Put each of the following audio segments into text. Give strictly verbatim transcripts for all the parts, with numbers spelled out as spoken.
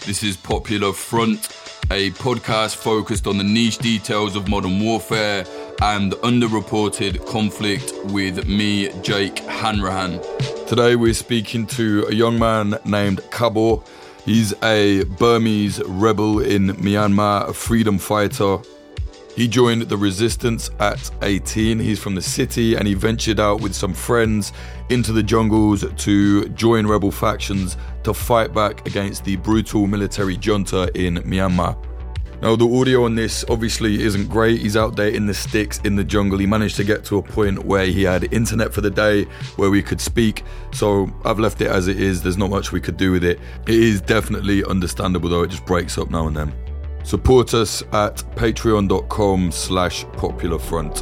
This is Popular Front, a podcast focused on the niche details of modern warfare and underreported conflict with me, Jake Hanrahan. Today we're speaking to a young man named Kabo. He's a Burmese rebel in Myanmar, a freedom fighter. He joined the resistance at eighteen. He's from the city and he ventured out with some friends into the jungles to join rebel factions to fight back against the brutal military junta in Myanmar. Now, the audio on this obviously isn't great. He's out there in the sticks, in the jungle. He managed to get to a point where he had internet for the day, where we could speak. So I've left it as it is. There's not much we could do with it. It is definitely understandable, though. It just breaks up now and then. Support us at patreon.com slash popularfront.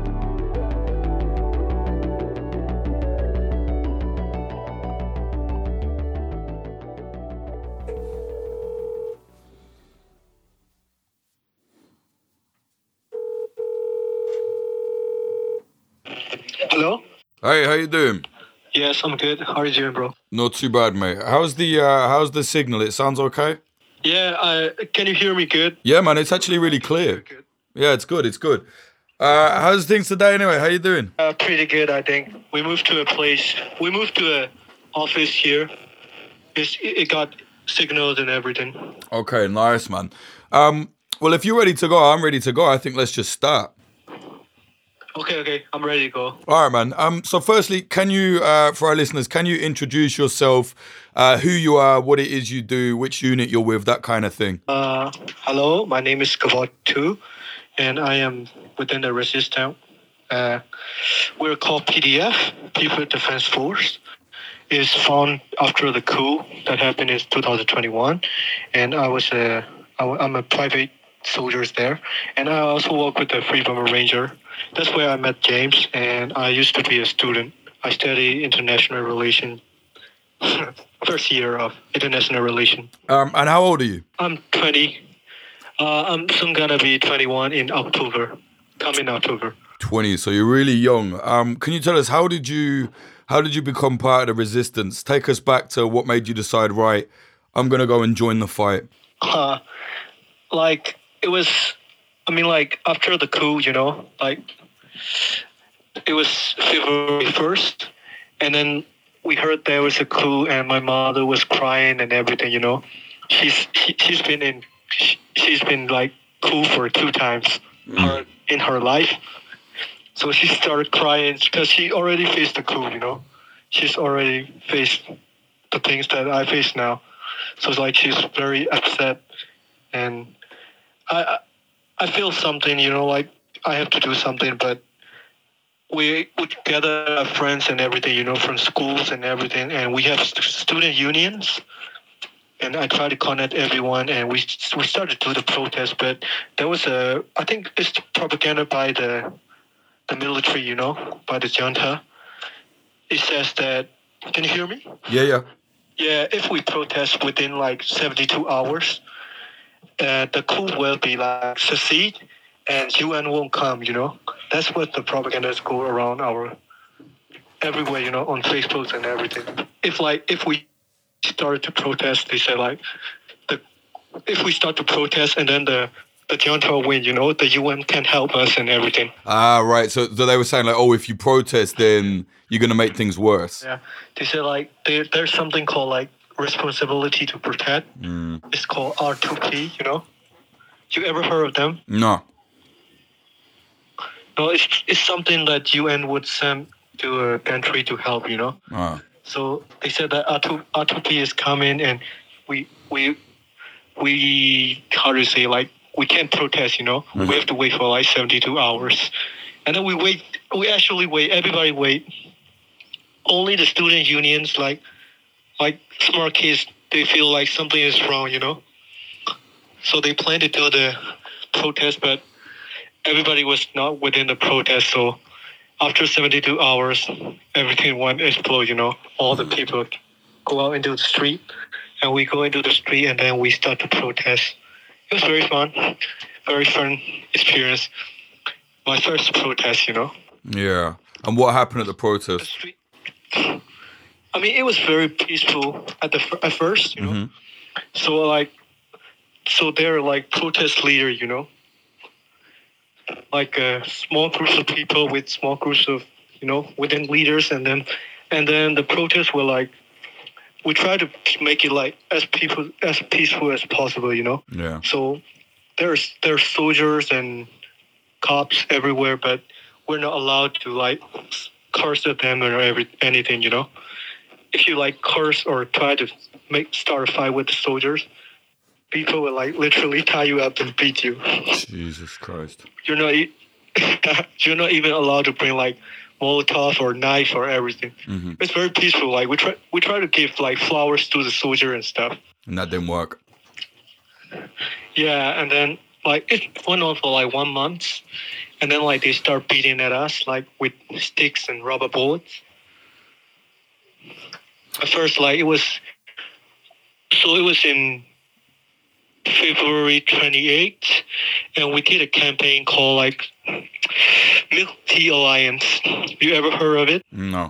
Hello? Hey, how you doing? Yes, I'm good. How are you doing, bro? Not too bad, mate. How's the uh, how's the signal? It sounds okay? Yeah, uh, can you hear me good? Yeah, man, it's actually really clear. Good. Yeah, it's good, it's good. Uh, how's things today anyway? How you doing? Uh, pretty good, I think. We moved to a place, we moved to a office here. It's, it got signals and everything. Okay, nice, man. Um, well, if you're ready to go, I'm ready to go. I think let's just start. Okay, okay, I'm ready to go. All right, man. Um, so firstly, can you, uh, for our listeners, can you introduce yourself, uh, who you are, what it is you do, which unit you're with, that kind of thing? Uh, hello, my name is Kavod two, and I am within the resistance. Uh, we're called P D F, People Defense Force. It's found after the coup that happened in two thousand twenty-one, and I was a, I'm a private soldier there, and I also work with the Free Burma Ranger. That's where I met James, and I used to be a student. I study international relations, first year of international relations. Um, and how old are you? I'm twenty. Uh, I'm soon gonna be twenty-one in October, coming October. twenty, so you're really young. Um, can you tell us, how did you, how did you become part of the resistance? Take us back to what made you decide, right, I'm gonna go and join the fight. Uh, like, it was, I mean, like, after the coup, you know, like, it was February first, and then we heard there was a coup, and my mother was crying and everything, you know. She's she, she's been in, she, she's been, like, coup for two times mm. her, in her life. So she started crying because she already faced the coup, you know. She's already faced the things that I face now. So it's like she's very upset, and I I feel something, you know, like I have to do something, but we would gather our friends and everything, you know, from schools and everything, and we have student unions, and I try to connect everyone, and we we started to do the protest, but there was a, I think it's propaganda by the the military, you know, by the junta. It says that, can you hear me? Yeah, yeah. Yeah, if we protest within like seventy-two hours, uh, the coup will be like succeed, and U N won't come, you know. That's what the propagandas go around our, everywhere, you know, on Facebook and everything. If like, if we start to protest, they say like, the if we start to protest and then the, the junta will win, you know, the U N can help us and everything. Ah, right. So, so they were saying like, oh, if you protest, then you're going to make things worse. Yeah. They say like, there, there's something called like responsibility to protect. Mm. It's called R two P, you know. You ever heard of them? No. No, it's it's something that U N would send to a country to help, you know. Ah. So they said that R two P is coming, and we we we how to say, like, we can't protest, you know. Mm-hmm. We have to wait for like seventy-two hours, and then we wait. We actually wait. Everybody wait. Only the student unions, like like smart kids, they feel like something is wrong, you know. So they plan to do the protest, but everybody was not within the protest. So after seventy-two hours, everything went explode, you know. All the people go out into the street, and we go into the street, and then we start to protest. It was very fun, very fun experience. My first protest, you know. Yeah. And what happened at the protest? The street, I mean, it was very peaceful at the at first, you know. Mm-hmm. So like, so they're like protest leader, you know, like a small groups of people with small groups of, you know, within leaders, and then, and then the protests were like, we try to make it like as people as peaceful as possible, you know. Yeah. So there's there's soldiers and cops everywhere, but we're not allowed to like curse at them or every anything, you know. If you like curse or try to make start a fight with the soldiers, people will like literally tie you up and beat you. Jesus Christ. You're not e- you're not even allowed to bring like Molotov or knife or everything. Mm-hmm. It's very peaceful. Like we try we try to give like flowers to the soldier and stuff. And that didn't work. Yeah, and then like it went on for like one month, and then like they start beating at us like with sticks and rubber bullets. At first, like it was, so it was in February twenty-eighth, and we did a campaign called like Milk Tea Alliance. You ever heard of it? No.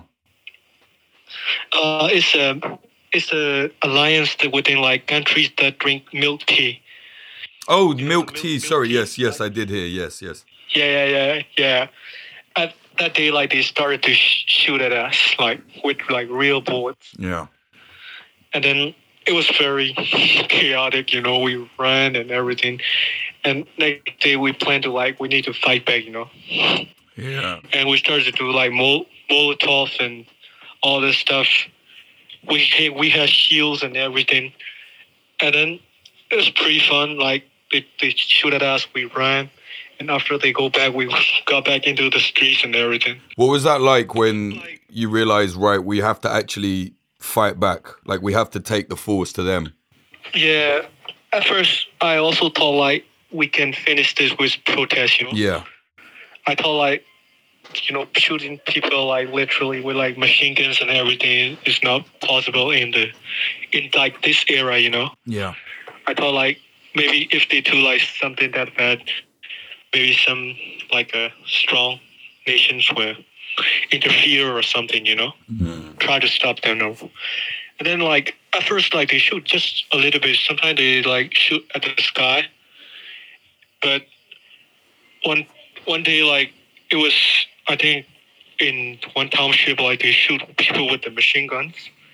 Uh, it's a it's a alliance that within like countries that drink milk tea. Oh, You know, milk milk- tea. milk Sorry, tea, yes, yes, right? I did hear. Yes, yes. Yeah, yeah, yeah, yeah. At that day, like they started to sh- shoot at us, like with like real bullets, Yeah. and then it was very chaotic. You know, we ran and everything, and next day we planned to like we need to fight back. You know, Yeah. and we started to do like mol- Molotov and all this stuff. We had- we had shields and everything, and then it was pretty fun. Like they they shoot at us, we ran. And after they go back, we got back into the streets and everything. What was that like when you realized, right, we have to actually fight back? Like, we have to take the force to them. Yeah. At first, I also thought, like, we can finish this with protest, you know? Yeah. I thought, like, you know, shooting people, like, literally with, like, machine guns and everything is not possible in the, in, like, this era, you know? Yeah. I thought, like, maybe if they do, like, something that bad, maybe some like a uh, strong nations will interfere or something, you know, Mm. try to stop them. Or, and then like at first, like they shoot just a little bit. Sometimes they like shoot at the sky. But one one day, like it was, I think, in one township, like they shoot people with the machine guns.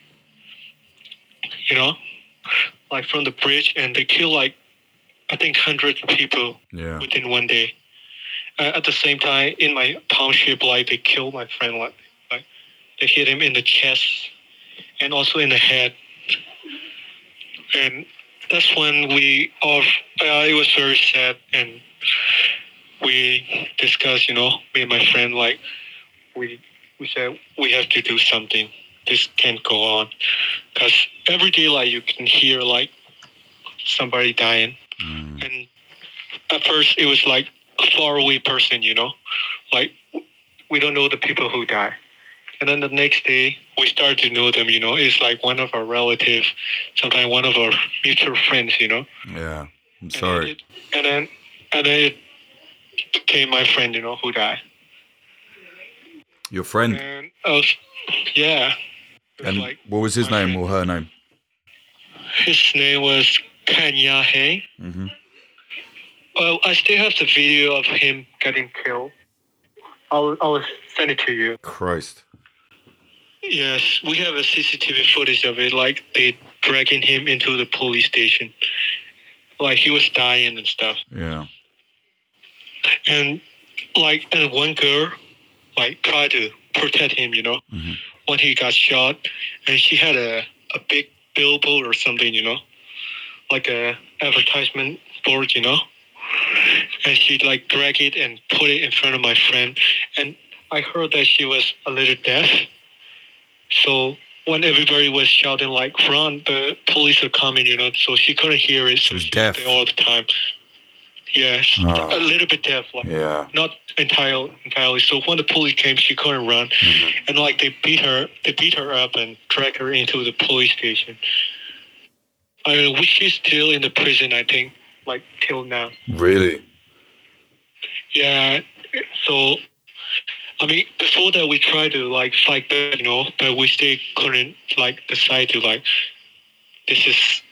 You know, like from the bridge, and they kill like I think hundreds of people Yeah. within one day. Uh, at the same time, in my township, like they killed my friend, like, like they hit him in the chest and also in the head. And that's when we all, uh, it was very sad, and we discussed, you know, me and my friend, like we we said we have to do something. This can't go on, because every day, like you can hear like somebody dying. Mm. And at first, it was like a faraway person, you know, like we don't know the people who die. And then the next day, we start to know them, you know, it's like one of our relatives, sometimes one of our mutual friends, you know. Yeah. I'm And sorry. then it, and then, and then it became my friend, you know, who died. Your friend. And I was, yeah. It was And like what was his my name friend. or her name? His name was Kanya He. Mm-hmm. Well, I still have the video of him getting killed. I'll, I'll send it to you. Christ. Yes, we have a C C T V footage of it, like they dragging him into the police station. Like he was dying and stuff. Yeah. And like, and one girl, like, tried to protect him, you know, Mm-hmm. when he got shot. And she had a, a big billboard or something, you know, like a advertisement board, you know. And she like dragged it and put it in front of my friend. And I heard that she was a little deaf. So when everybody was shouting like "run," the police are coming, you know. So she couldn't hear it. So was she deaf. stayed all the time. Yes, Oh. a little bit deaf, like Yeah. not entirely. Entirely. So when the police came, she couldn't run, Mm-hmm. and like they beat her, they beat her up and dragged her into the police station. I mean, she's still in the prison, I think, like till now. Really? Yeah. So, I mean, before that, we tried to like fight back, you know, but we still couldn't like decide to like, this is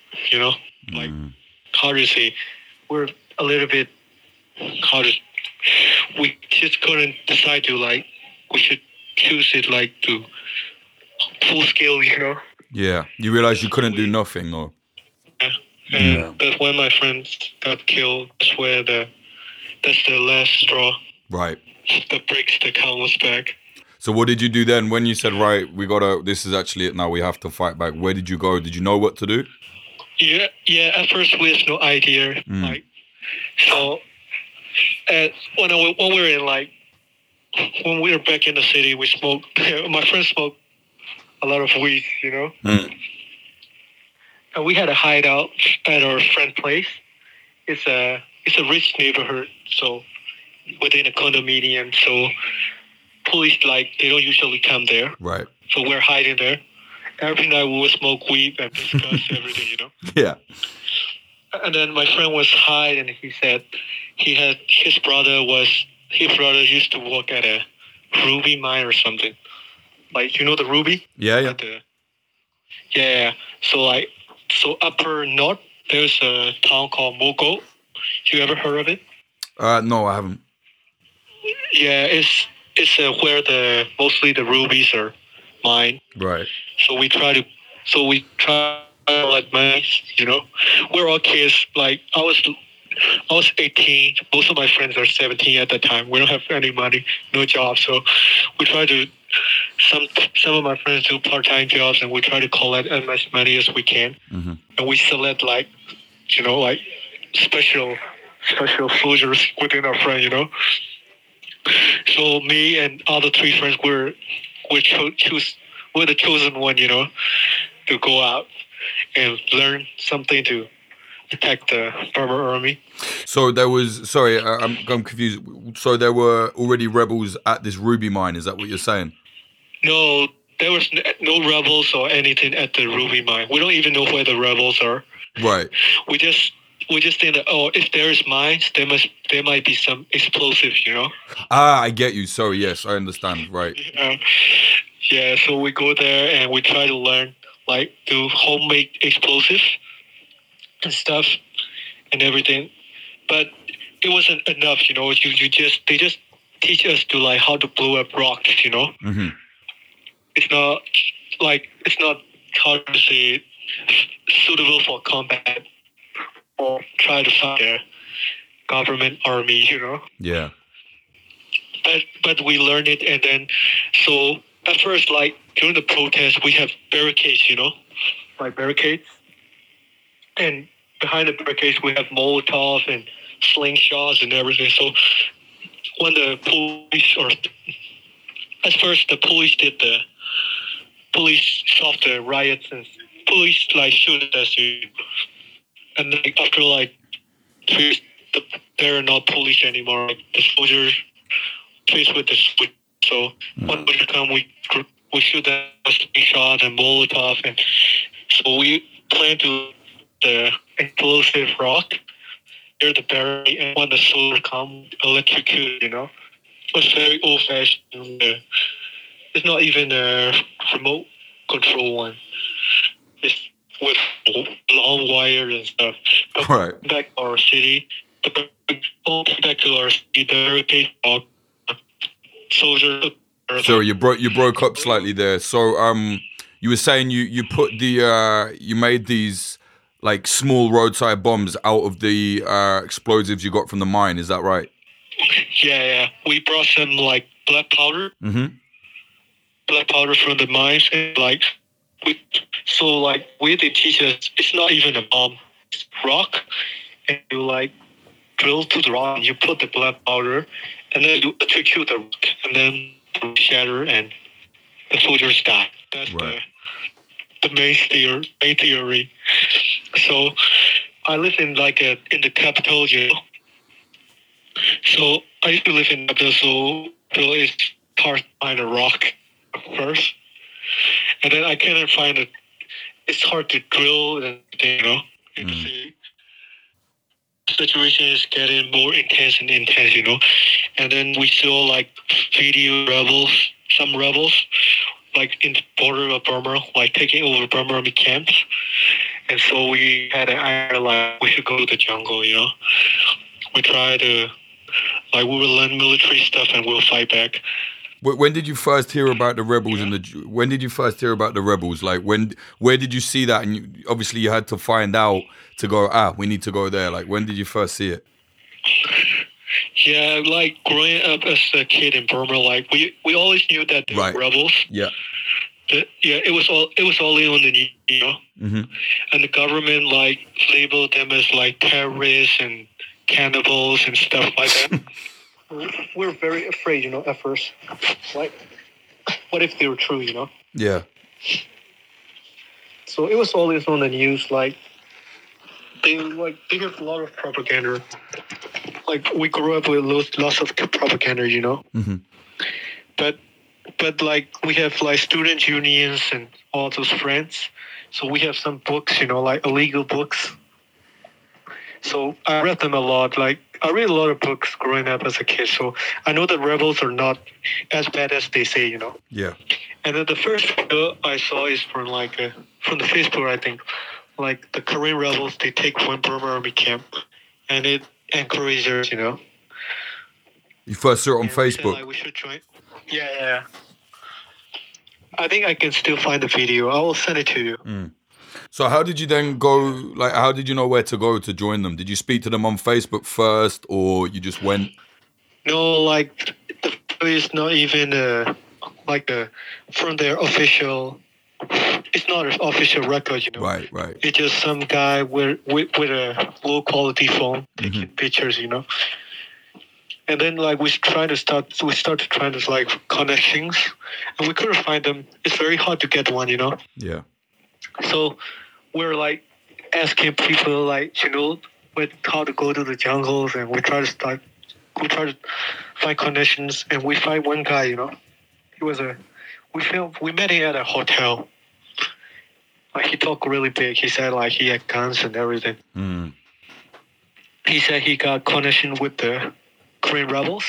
you know, like Mm. how to say, we're a little bit how to. We just couldn't decide to like we should choose it like to full scale, you know. Yeah. You realised you couldn't do We- nothing, or Yeah. And Yeah. that's when my friends got killed. That's where the that's the last straw right. that breaks the camel's back. So what did you do then when you said, right, we gotta, this is actually it now, we have to fight back? Where did you go? Did you know what to do? Yeah, yeah. At first, we had no idea. Mm. Like, so, at, when I, when we were in like, when we were back in the city, we smoked. My friend smoked a lot of weed, you know. Mm. And we had a hideout at our friend's place. It's a it's a rich neighborhood, so within a condominium. So police like they don't usually come there. Right. So we're hiding there. Every night we would smoke weed and discuss everything, you know. Yeah. And then my friend was high, and he said he had his brother was his brother used to work at a ruby mine or something. Like you know the ruby. Yeah, yeah. Like the, yeah. So like so upper north, there's a town called Mogo. You ever heard of it? Uh, no, I haven't. Yeah, it's it's uh, where the mostly the rubies are mined. Right. So we try to, so we try to like mines, you know. We're all kids. Like I was, I was eighteen. Most of my friends are seventeen at that time. We don't have any money, no job. So we try to. Some some of my friends do part time jobs, and we try to collect as much money as we can. Mm-hmm. And we select like, you know, like special special soldiers within our friend, you know. So me and other three friends were we cho- choose we're the chosen one, you know, to go out and learn something to attack the Burma army. So there was, sorry, I- I'm, I'm confused. So there were already rebels at this ruby mine, is that what you're saying? No, there was n- no rebels or anything at the ruby mine. We don't even know where the rebels are. Right. We just we just think that oh, if there is mines, there must there might be some explosives, you know. Ah, I get you. Sorry, yes, I understand. Right. Uh, yeah, so we go there and we try to learn like do homemade explosives and stuff and everything, but it wasn't enough, you know. You you just they just teach us to like how to blow up rocks, you know. Mm-hmm. It's not like it's not how to say suitable for combat or try to fight a government army, you know. Yeah. But but we learned it, and then so at first, like during the protest, we have barricades, you know, like barricades, and behind the barricades we have Molotov and slingshots and everything. So when the police or at first the police did the police stopped the riots and police like shoot at us, and then after like three, the, they're not police anymore. Like the soldiers faced with the switch. So when we come, we we shoot them with shot and Molotov, and so we plan to the explosive rock near the barrier, and when the soldier come, electrocute. You know, it's very old fashioned. Uh, it's not even a remote control one. It's with long wires and stuff. But Right. back to our city, the back to our city, the barricade rock. Soldier. Sorry, you broke you broke up slightly there. So um, you were saying you you put the uh you made these like small roadside bombs out of the uh explosives you got from the mine. Is that right? Yeah, yeah. We brought some like black powder, Mm-hmm. black powder from the mines, and like we. So like where they teach us, it's not even a bomb, it's rock, and you like drill to the rock, and you put the black powder, and then you electrocute the rock, and then it shatter, and the soldiers die. That's Right. the the main theory. Main theory. So I live in like a in the capital, you know. So I used to live in capital, so so it's hard to find a rock first, and then I couldn't find it. It's hard to drill, and you know, in the Mm. city. The situation is getting more intense and intense, you know. And then we saw like video rebels, some rebels, like in the border of Burma, like taking over Burma army camps. And so we had an idea like we should go to the jungle, you know. We try to, like, we will learn military stuff and we'll fight back. When did you first hear about the rebels? And the when did you first hear about the rebels? Like, when, where did you see that? And you, obviously, you had to find out to go. Ah, we need to go there. Like, when did you first see it? Yeah, like growing up as a kid in Burma, like we, we always knew that the Right. rebels. Yeah. The, yeah, it was all it was only on the news, you know, Mm-hmm. and the government like labeled them as like terrorists and cannibals and stuff like that. We're very afraid, you know, at first. Like, what if they were true, you know? Yeah. So it was always on the news. Like, they like they have a lot of propaganda. Like, we grew up with lots, lots of propaganda, you know. Mm-hmm. But but like we have like student unions and all those friends. So we have some books, you know, like illegal books. So I read them a lot. Like, I read a lot of books growing up as a kid. So I know the rebels are not as bad as they say, you know. Yeah. And then the first video I saw is from like a, from the Facebook, I think. Like the Korean rebels, they take one Burma army camp, and it encourages, you know. You first saw it on And we said, Facebook. like, we should join. Yeah, yeah, yeah. I think I can still find the video. I will send it to you. Mm. So how did you then go, like, how did you know where to go to join them? Did you speak to them on Facebook first, or you just went? No, like, the video is not even uh, like a, from their official, it's not an official record, you know. Right, right. It's just some guy with, with, with a low quality phone taking Mm-hmm. pictures, you know. And then like we trying to start, we started trying to like connections, and we couldn't find them. It's very hard to get one, you know. Yeah. So we're like asking people like, you know, with how to go to the jungles, and we try to start, we try to find connections, and we find one guy, you know, he was a, we feel we met him at a hotel. Like, he talked really big. He said like he had guns and everything. Mm. He said he got connection with the Korean rebels,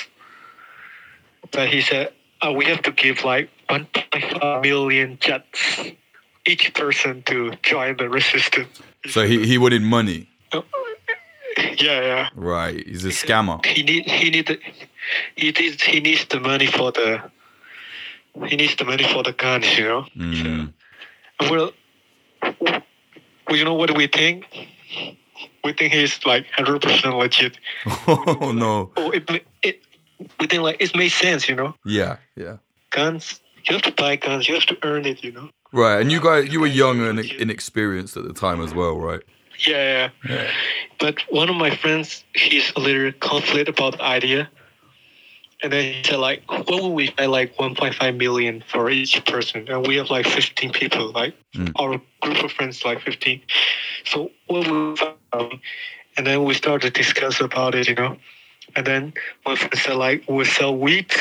but he said uh, we have to give like one point five million jets each person to join the resistance. So he, he wanted money. Yeah, yeah. Right. He's a scammer. He need he need the, he needs he needs the money for the he needs the money for the guns, you know. Mm. And we're, well, you know what do we think? We think he's like one hundred percent legit. Oh, no. Oh, it it we think like it makes sense, you know. Yeah, yeah. Guns, you have to buy guns. You have to earn it, you know. Right, and you guys, you were young and inexperienced at the time as well, right? Yeah, yeah. Yeah. But one of my friends, he's a little conflict about the idea. And then he said, like, what would we pay, like, one point five million for each person? And we have, like, fifteen people, like, Mm. our group of friends, like, fifteen. So what would we find? And then we started to discuss about it, you know. And then one friend said, like, we'll sell wheat.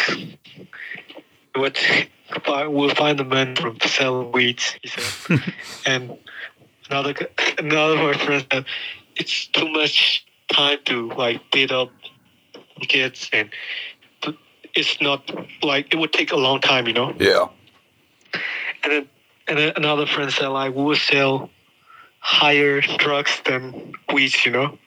What, we'll find the man from selling wheat, he said. And another, g- another of my friends said, it's too much time to, like, beat up kids, and it's not like it would take a long time, you know. Yeah. And then and then another friend said like we will sell higher drugs than weeds, you know.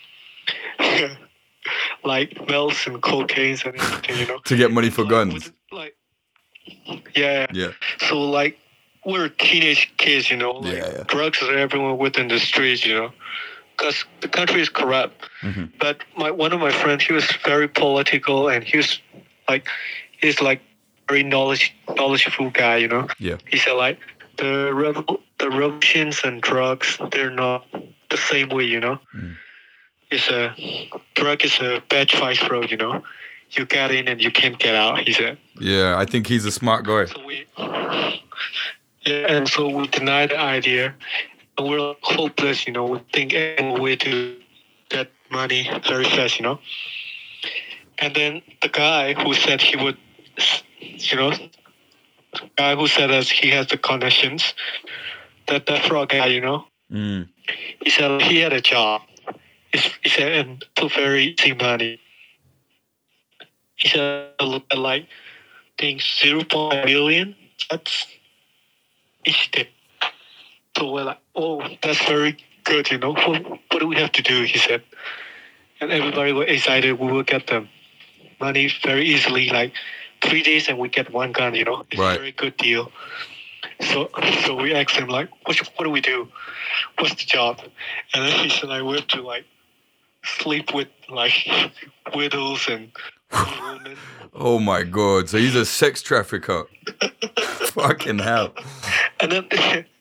Like melts and cocaine and everything, you know. To get money for Like, guns. with- Like, yeah. Yeah. So like we're teenage kids, you know. Like, Yeah, yeah. drugs are everywhere within the streets, you know. Because the country is corrupt. Mm-hmm. But my one of my friends, he was very political, and he was like, he's like very knowledge knowledgeful guy, you know. Yeah. He said like the revo- the revolutions and drugs, they're not the same way, you know. Mm. It's a drug is a bad viceroy, you know. You get in and you can't get out. He said. Yeah, I think he's a smart guy. So we, yeah, and so we denied the idea. And we're hopeless, you know. We think any way to get money very fast, you know. And then the guy who said he would, you know, the guy who said that he has the connections, that that frog guy, you know, Mm. he said he had a job. He's- He said, and to very easy money. He said, look at like, I think zero point zero point one million. That's each day. So we're like, "Oh, that's very good, you know. What, what do we have to do?" He said. And everybody was excited. We will get the money very easily, like three days, and we get one gun, you know. It's Right. a very good deal. So so we asked him, like, what, what do we do? What's the job? And then he said, like, we have to, like, sleep with, like, widows and women. Oh my God. So he's a sex trafficker. Fucking hell. And then,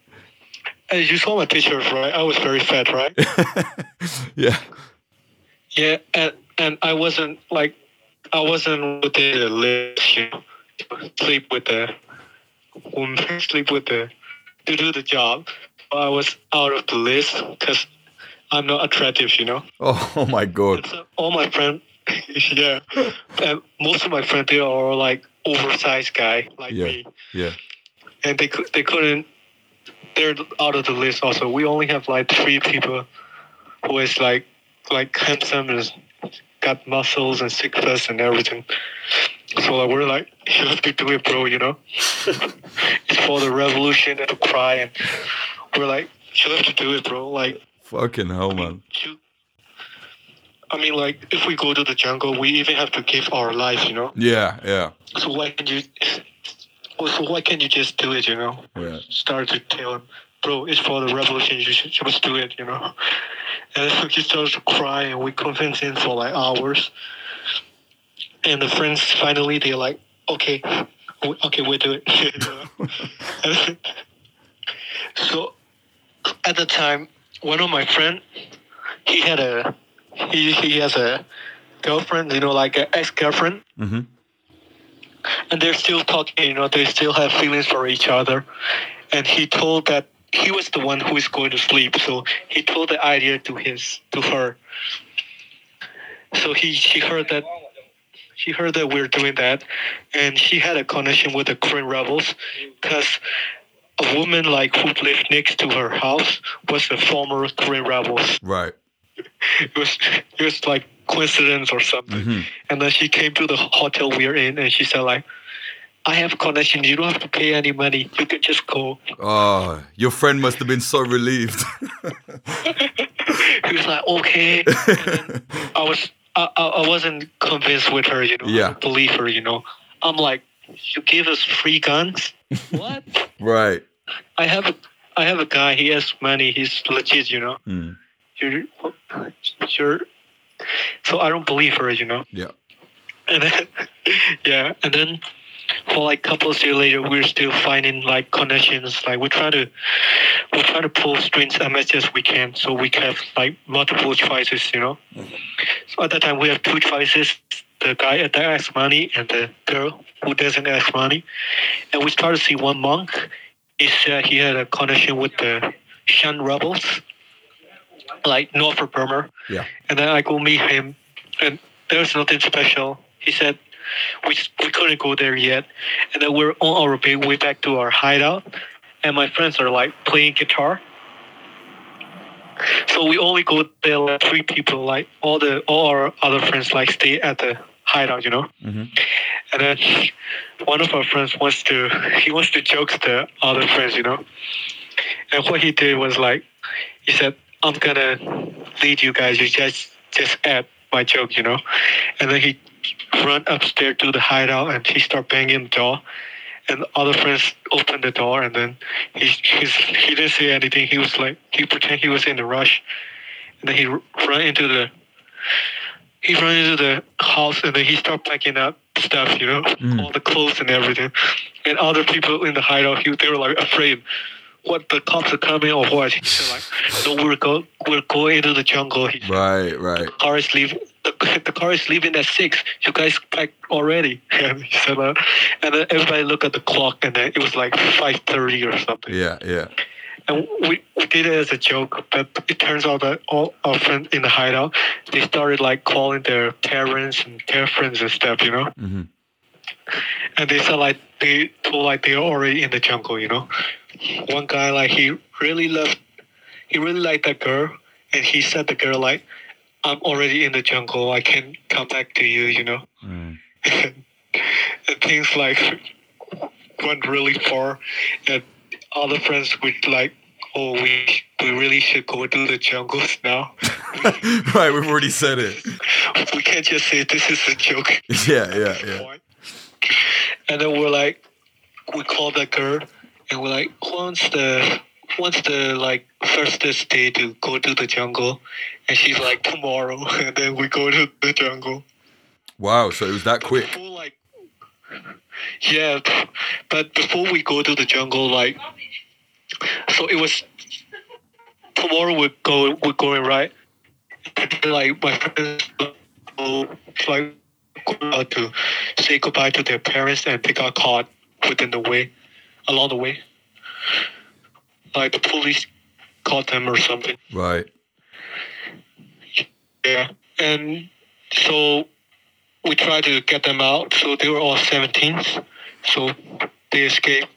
as you saw my pictures, right? I was very fat, right? Yeah. Yeah, and, and I wasn't, like, I wasn't within the list, you know, to sleep with the woman, sleep with the, to do the job. I was out of the list because I'm not attractive, you know. Oh, oh my God. And so all my friends, yeah, and most of my friends, they are like oversized guy like Yeah. me, Yeah. and they could they couldn't. They're out of the list. Also, we only have like three people who is like like handsome and got muscles and six pack and everything. So like, we're like, you have to do it, bro. You know, it's for the revolution and to cry, and we're like, you have to do it, bro. Like, Fucking hell, man. you, I mean, like, if we go to the jungle, we even have to give our life, you know. Yeah, yeah. So why can you? So why can't you just do it? You know. Yeah. Start to tell him, bro, it's for the revolution. You should just do it. You know. And then he starts to cry, and we convince him for like hours. And the friends finally, they're like, okay, we- okay, we'll do it. You know? And so at the time, one of my friend, he had a, he he has a girlfriend, you know, like an ex-girlfriend. Mm-hmm. And they're still talking, you know, they still have feelings for each other. And he told that he was the one who is going to sleep, so he told the idea to his to her. So he she heard that she heard that we're doing that, and she had a connection with the Korean rebels, because a woman like who lived next to her house was a former Korean rebels. Right. It was it was like coincidence or something. Mm-hmm. And then she came to the hotel we are in, and she said like, I have a connection. You don't have to pay any money. You can just go. Oh, your friend must have been so relieved. He was like, okay. And then I was I, I I wasn't convinced with her, you know. Yeah. I don't believe her, you know. I'm like, you give us free guns? What? Right. I have a I have a guy. He has money. He's legit, you know. Mm. You're you're. So I don't believe her, you know. Yeah. And then, yeah, and then for like a couple of years later, we're still finding like connections. Like we're trying to, we're trying to pull strings as much as we can, so we can have like multiple choices, you know. So at that time, we have two choices: the guy that asks money and the girl who doesn't ask money. And we started to see one monk. He said he had a connection with the Shan rebels, like north of Burma. Yeah. And then I go meet him, and there's nothing special. He said we we couldn't go there yet, and then we're on our way, way back to our hideout, and my friends are like playing guitar. So we only go there like three people, like all the all our other friends like stay at the hideout, you know. Mm-hmm. And then one of our friends wants to he wants to joke the other friends, you know. And what he did was like he said, I'm gonna lead you guys. You just just add my joke, you know. And then he run upstairs to the hideout, and he start banging the door. And the other friends opened the door, and then he he's, he didn't say anything. He was like he pretend he was in a rush, and then he r- run into the he ran into the house, and then he start packing up stuff, you know, Mm. all the clothes and everything. And other people in the hideout, he, they were like afraid. What, the cops are coming or what? He said like, no, we're go we're going into the jungle. He said, Right, right. the car is leaving. The, the car is leaving at six. You guys back already? And he said that. And then everybody looked at the clock, and then it was like five thirty or something. Yeah, yeah. And we, we did it as a joke, but it turns out that all our friends in the hideout, they started like calling their parents and girlfriends and stuff, you know. Mm-hmm. And they said like they told like they're already in the jungle, you know. One guy like he really loved, he really liked that girl, and he said the girl like, I'm already in the jungle. I can't come back to you, you know. Mm. and, and things like went really far, and other friends would like oh, we we really should go to the jungles now. Right, we've already said it. We can't just say this is a joke. Yeah, yeah, yeah. And then we're like, we call that girl, and we're like, when's the when's the like first day to go to the jungle? And she's like, tomorrow. And then we go to the jungle. Wow, so it was that quick. Before, like, yeah, but before we go to the jungle, like, so it was tomorrow. We go, we're going right. And then, like my friends, go, like, go out to say goodbye to their parents, and they got caught within the way, along the way. Like the police caught them or something. Right. Yeah, and so we tried to get them out. So they were all seventeens. So they escaped.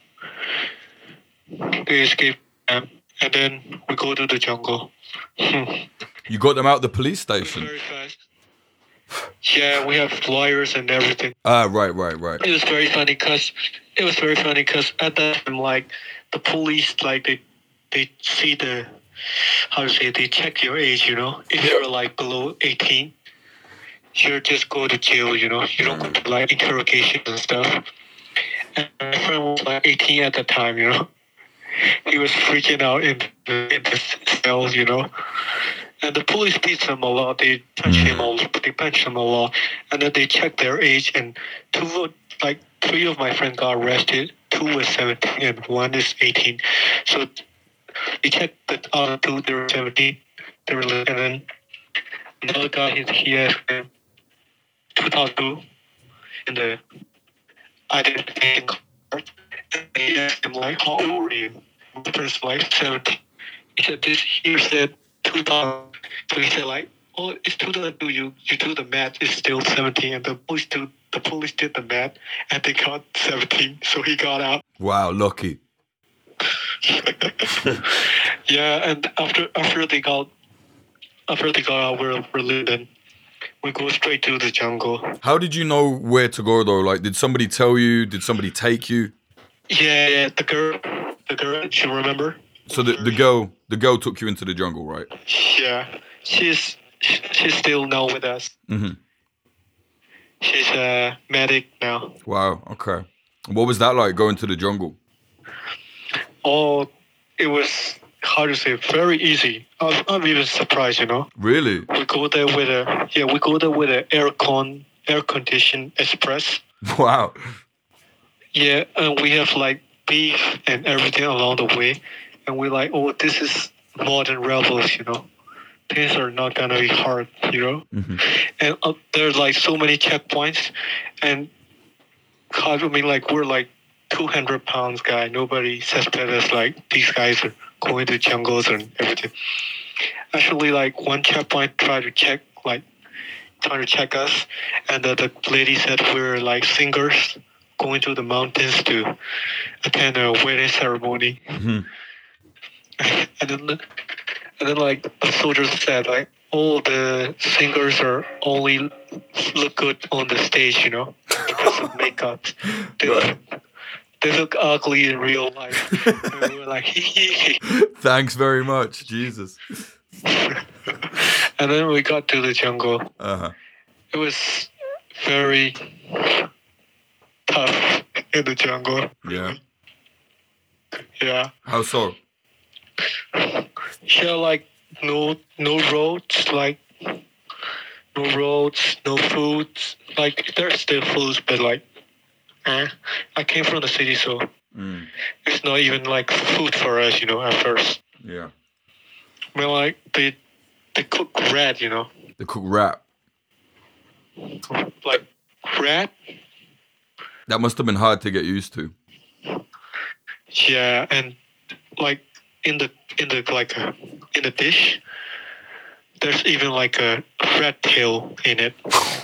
They escaped them, and then we go to the jungle. You got them out the police station? Very fast. Yeah, we have lawyers and everything. Ah, right, right, right. It was very funny because it was very funny because at that time, like the police, like they they see the how to say they check your age. You know, if you're like below eighteen, you just go to jail. You know, you don't go to like interrogations and stuff. And my friend was like eighteen at the time. You know, he was freaking out in the, in the cells. You know. And the police beat him a lot. They punch him a lot. They punch him a lot. And then they check their age. And two, like three of my friends got arrested. Two was seventeen and one is eighteen. So they checked the other two. They were seventeen. They were, and then another guy, he, he has two thousand two in the identification card. And they asked him like, "How old are you?" The person like seventeen. He said this. He said two thousand. So he said like, "Oh, it's two thousand two. You you do the math. It's still seventeen." And the police do the police did the math, and they got seventeen. So he got out. Wow, lucky. Yeah, and after after they got after they got out, we're we're leaving. We go straight to the jungle. How did you know where to go though? Like, did somebody tell you? Did somebody take you? Yeah, yeah. The girl, the girl. You remember? So the the girl the girl took you into the jungle, right? Yeah, she's she's still now with us. Mm-hmm. She's a medic now. Wow. Okay. What was that like going to the jungle? Oh, it was how to say very easy. I'm, I'm even surprised, you know. Really? We go there with a yeah. We go there with a air con air conditioned express. Wow. Yeah, and we have like beef and everything along the way. And we're like, oh, this is modern rebels, you know. Things are not gonna be hard, you know. Mm-hmm. And uh, there's like so many checkpoints, and God, I mean, like we're like two hundred pounds guy. Nobody suspected us like these guys are going to jungles and everything. Actually, like one checkpoint tried to check, like trying to check us, and the, the lady said we're like singers going to the mountains to attend a wedding ceremony. Mm-hmm. And then, and then, like the soldiers said, like all the singers are only look good on the stage, you know, because of makeup. They look, they look ugly in real life. And we were like, thanks very much, Jesus. And then we got to the jungle. Uh-huh. It was very tough in the jungle. Yeah. Yeah. How so? Yeah, like no no roads, like no roads, no food. Like there's still food, but like, eh. I came from the city, so mm. it's not even like food for us, you know. At first, yeah. I mean, like they they cook rat, you know. They cook rat. Like rat. That must have been hard to get used to. Yeah, and like in the in the like uh, in the dish, there's even like a rat tail in it.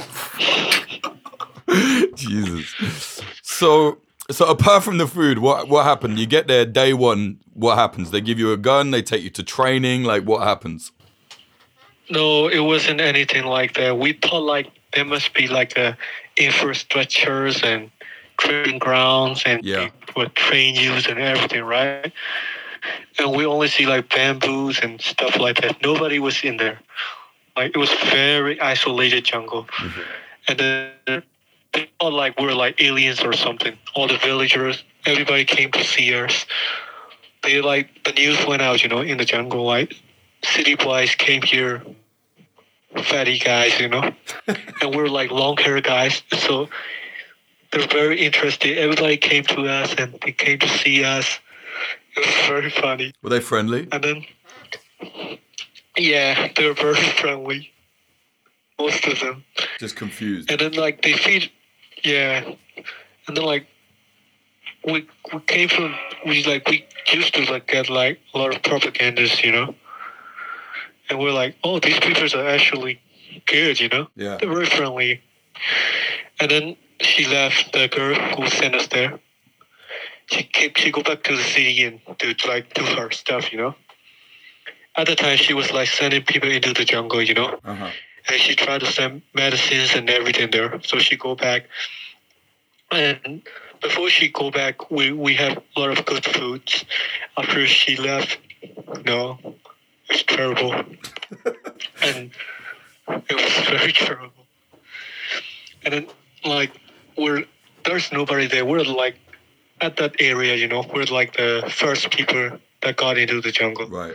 Jesus. So so apart from the food, what what happened? You get there day one. What happens? They give you a gun. They take you to training. Like what happens? No, it wasn't anything like that. We thought like there must be like a infrastructures and training grounds and yeah. people would train you and everything, right? and we only see like bamboos and stuff like that. Nobody was in there. Like it was very isolated jungle, Mm-hmm. and then they thought like we're like aliens or something. All the villagers, everybody came to see us. They like the news went out, you know, in the jungle. Like city boys came here, fatty guys, you know, and we're like long hair guys. So they're very interested. Everybody came to us and they came to see us. It was very funny. Were they friendly? And then, yeah, they were very friendly. Most of them. Just confused. And then, like, they feed, yeah. And then, like, we we came from, we, like, we used to, like, get, like, a lot of propagandas, you know? And we're like, oh, these people are actually good, you know? Yeah. They're very friendly. And then she left, the girl who sent us there. She came, she go back to the city and do, like, do her stuff, you know? At the time, she was, like, sending people into the jungle, you know? Uh-huh. And she tried to send medicines and everything there. So she go back. And before she go back, we, we have a lot of good foods. After she left, no, it's terrible. And it was very terrible. And then, like, we're there's nobody there. We're, like, at that area, you know. We're, like, the first people that got into the jungle. Right.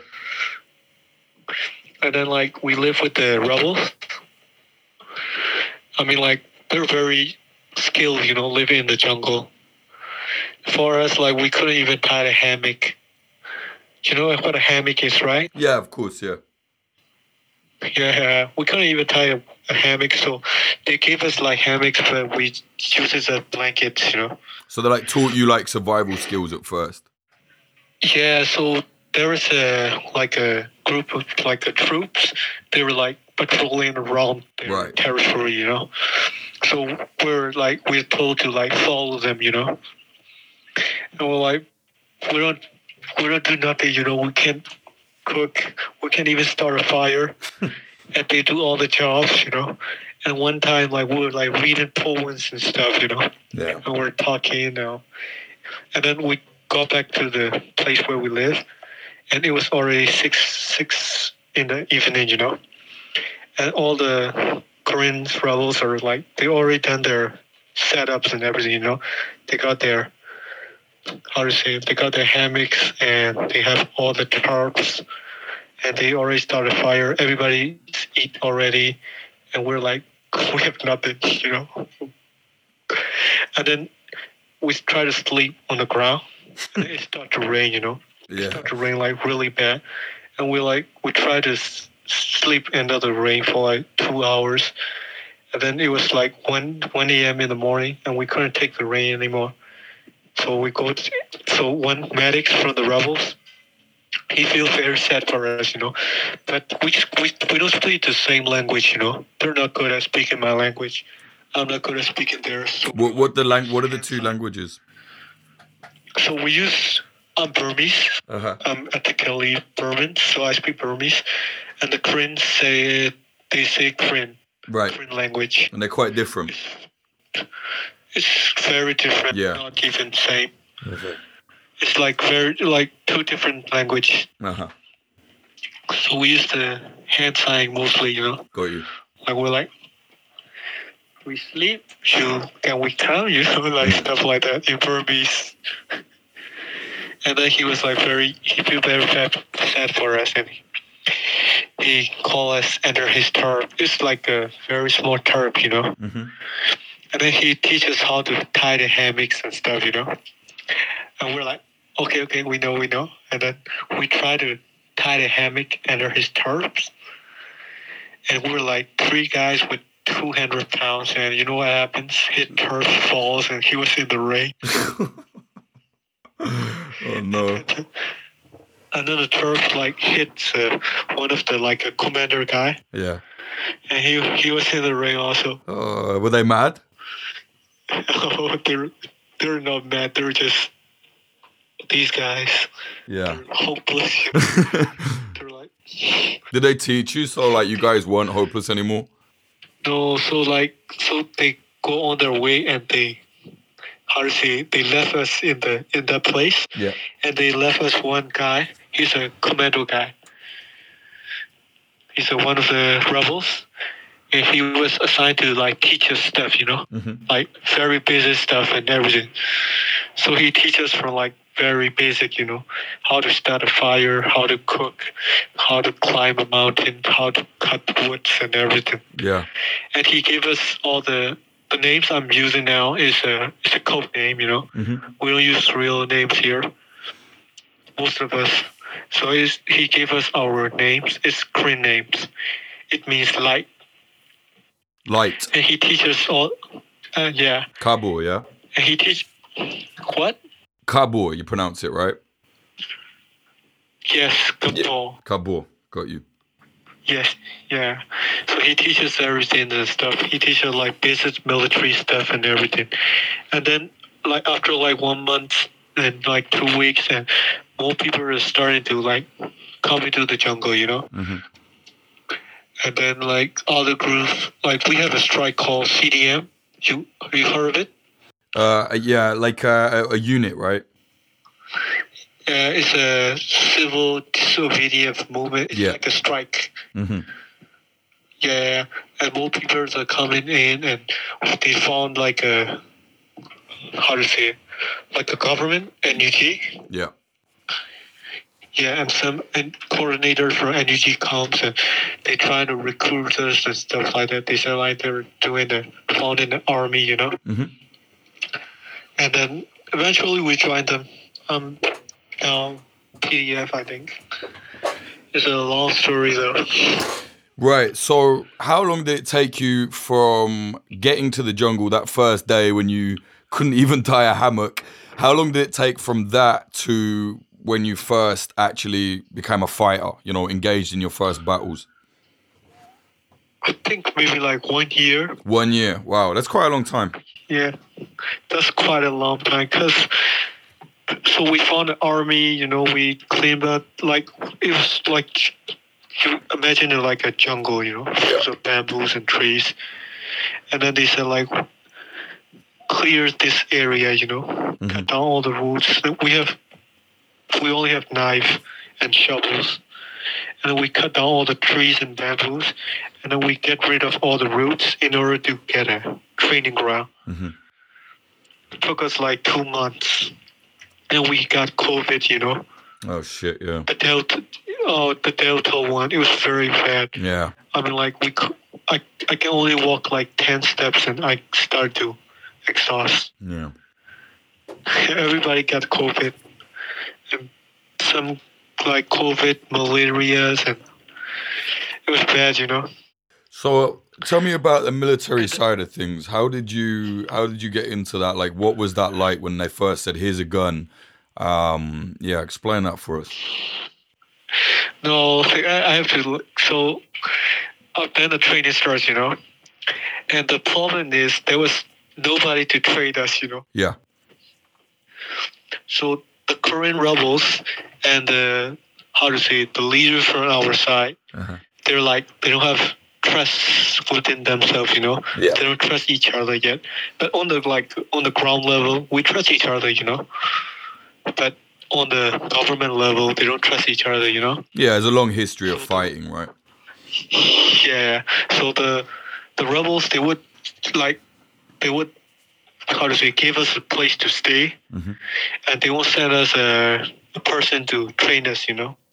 And then, like, we live with the rebels. I mean, like, they're very skilled, you know, living in the jungle. For us, like, we couldn't even tie a hammock. Do you know what a hammock is, right? Yeah, of course, yeah. Yeah, we couldn't even tie a, a hammock, so they gave us, like, hammocks, but we use it as blankets, you know. So they, like, taught you, like, survival skills at first? Yeah, so there was a, like, a group of, like, the troops. They were, like, patrolling around their Right. territory, you know. So we're, like, we're told to, like, follow them, you know. And we're like, we don't, we don't do nothing, you know. We can't cook. We can't even start a fire. And they do all the jobs, you know. And one time, like, we were, like, reading poems and stuff, you know. Yeah. And we're talking, you know. And then we got back to the place where we live. And it was already six six in the evening, you know. And all the Korean rebels are, like, they already done their setups and everything, you know. They got their, how to say it, they got their hammocks and they have all the tarps. And they already started fire. Everybody eat already. And we're like, we have nothing, you know. And then we try to sleep on the ground. And it started to rain, you know. It Yeah. started to rain, like, really bad. And we, like, we tried to s- sleep under the rain for, like, two hours. And then it was, like, one a.m. in the morning, and we couldn't take the rain anymore. So we go to, so one medic from the rebels, he feels very sad for us, you know. But we, just, we we don't speak the same language, you know. They're not good at speaking my language. I'm not good at speaking theirs. So, What what the lang- What are the two languages? so we use um, Burmese. Uh-huh. I'm ethically Burman, so I speak Burmese. And the Koreans say, they say Korean, Right. Korean language. And they're quite different. It's very different, Yeah. not even same. It's like very, like two different language. Uh-huh. So we use the hand sign mostly, you know. Got you. Like we're like, we sleep, you can we come, you know, like stuff like that in Burmese. And then he was like very, he feel very bad, sad for us, and he, he called us under his tarp. It's like a very small tarp, you know. Mm-hmm. And then he teaches how to tie the hammocks and stuff, you know. And we're like, okay, okay, we know, we know. And then we try to tie the hammock under his tarps. And we're like three guys with two hundred pounds. And you know what happens? His tarp falls and he was in the rain. Oh no. And then the tarp like hits uh, one of the like a commander guy. Yeah. And he he was in the rain also. Oh, were they mad? Oh, they're, they're not mad. They're just these guys. Yeah. They're hopeless. You know? They're like, Did they teach you so like you guys weren't hopeless anymore? no, so like, so they go on their way and they how to say, they left us in the in that place. Yeah. And they left us one guy. He's a commando guy. He's a, one of the rebels. And he was assigned to like teach us stuff, you know, Mm-hmm. like very basic stuff and everything. So he teaches from like very basic, you know, how to start a fire, how to cook, how to climb a mountain, how to cut woods and everything. Yeah. And he gave us all the the names I'm using now is a is a code name, you know. Mm-hmm. We don't use real names here, most of us. So he's, he gave us our names. It's Korean names. It means light. Light. And he teaches all, uh, yeah. Kabul, yeah? And he teach, what? Kabul, you pronounce it, right? Yes, Kabul. Kabul, got you. Yes, yeah. So he teaches everything and stuff. He teaches like basic military stuff and everything. And then like after like one month and like two weeks and more people are starting to like come into the jungle, you know? Mm-hmm. And then like other groups, like we have a strike called C D M. You have you heard of it? Uh, yeah, like uh, a, a unit, right? Uh, it's a civil disobedience movement. It's Yeah. like a strike. Mm-hmm. Yeah, and more people are coming in, and they found like a how to say it, like a government N U G. Yeah. Yeah, and some and coordinators for N U G comes and they try to recruit us and stuff like that. They say like they're doing the founding the army, you know. Mm-hmm. And then eventually we joined them. Um, now P D F, I think. It's a long story though. Right. So how long did it take you from getting to the jungle that first day when you couldn't even tie a hammock? How long did it take from that to when you first actually became a fighter, you know, engaged in your first battles? I think maybe like one year. One year. Wow. That's quite a long time. Yeah, that's quite a long time. Cause so we found an army. You know, we cleaned up. Like it was like you imagine it like a jungle. You know, full of bamboos and trees. And then they said like clear this area. You know, Mm-hmm. cut down all the woods. We have we only have knife and shovels. And then we cut down all the trees and bamboos, and then we get rid of all the roots in order to get a training ground. Mm-hmm. It took us like two months, and we got COVID. You know, Oh shit. Yeah. the Delta, oh, the Delta one. It was very bad. Yeah. I mean, like we, cou- I, I can only walk like ten steps, and I start to exhaust. Yeah. Everybody got COVID, and some like COVID, malaria, and it was bad. You know. So tell me about the military side of things. How did you how did you get into that? Like, what was that like when they first said, "Here's a gun"? Um, yeah, explain that for us. No, I I have to. look. So uh, then the training starts, you know. And the problem is there was nobody to train us, you know. Yeah. So the Korean rebels and the how to say it, the leaders from our side, Uh-huh. they're like they don't have trust within themselves, you know. Yeah. They don't trust each other yet. But on the like on the ground level, we trust each other, you know. But on the government level, they don't trust each other, you know. Yeah, there's a long history of fighting, right? Yeah. So the the rebels they would like they would how to say give us a place to stay, Mhm. and they won't send us a, a person to train us, you know.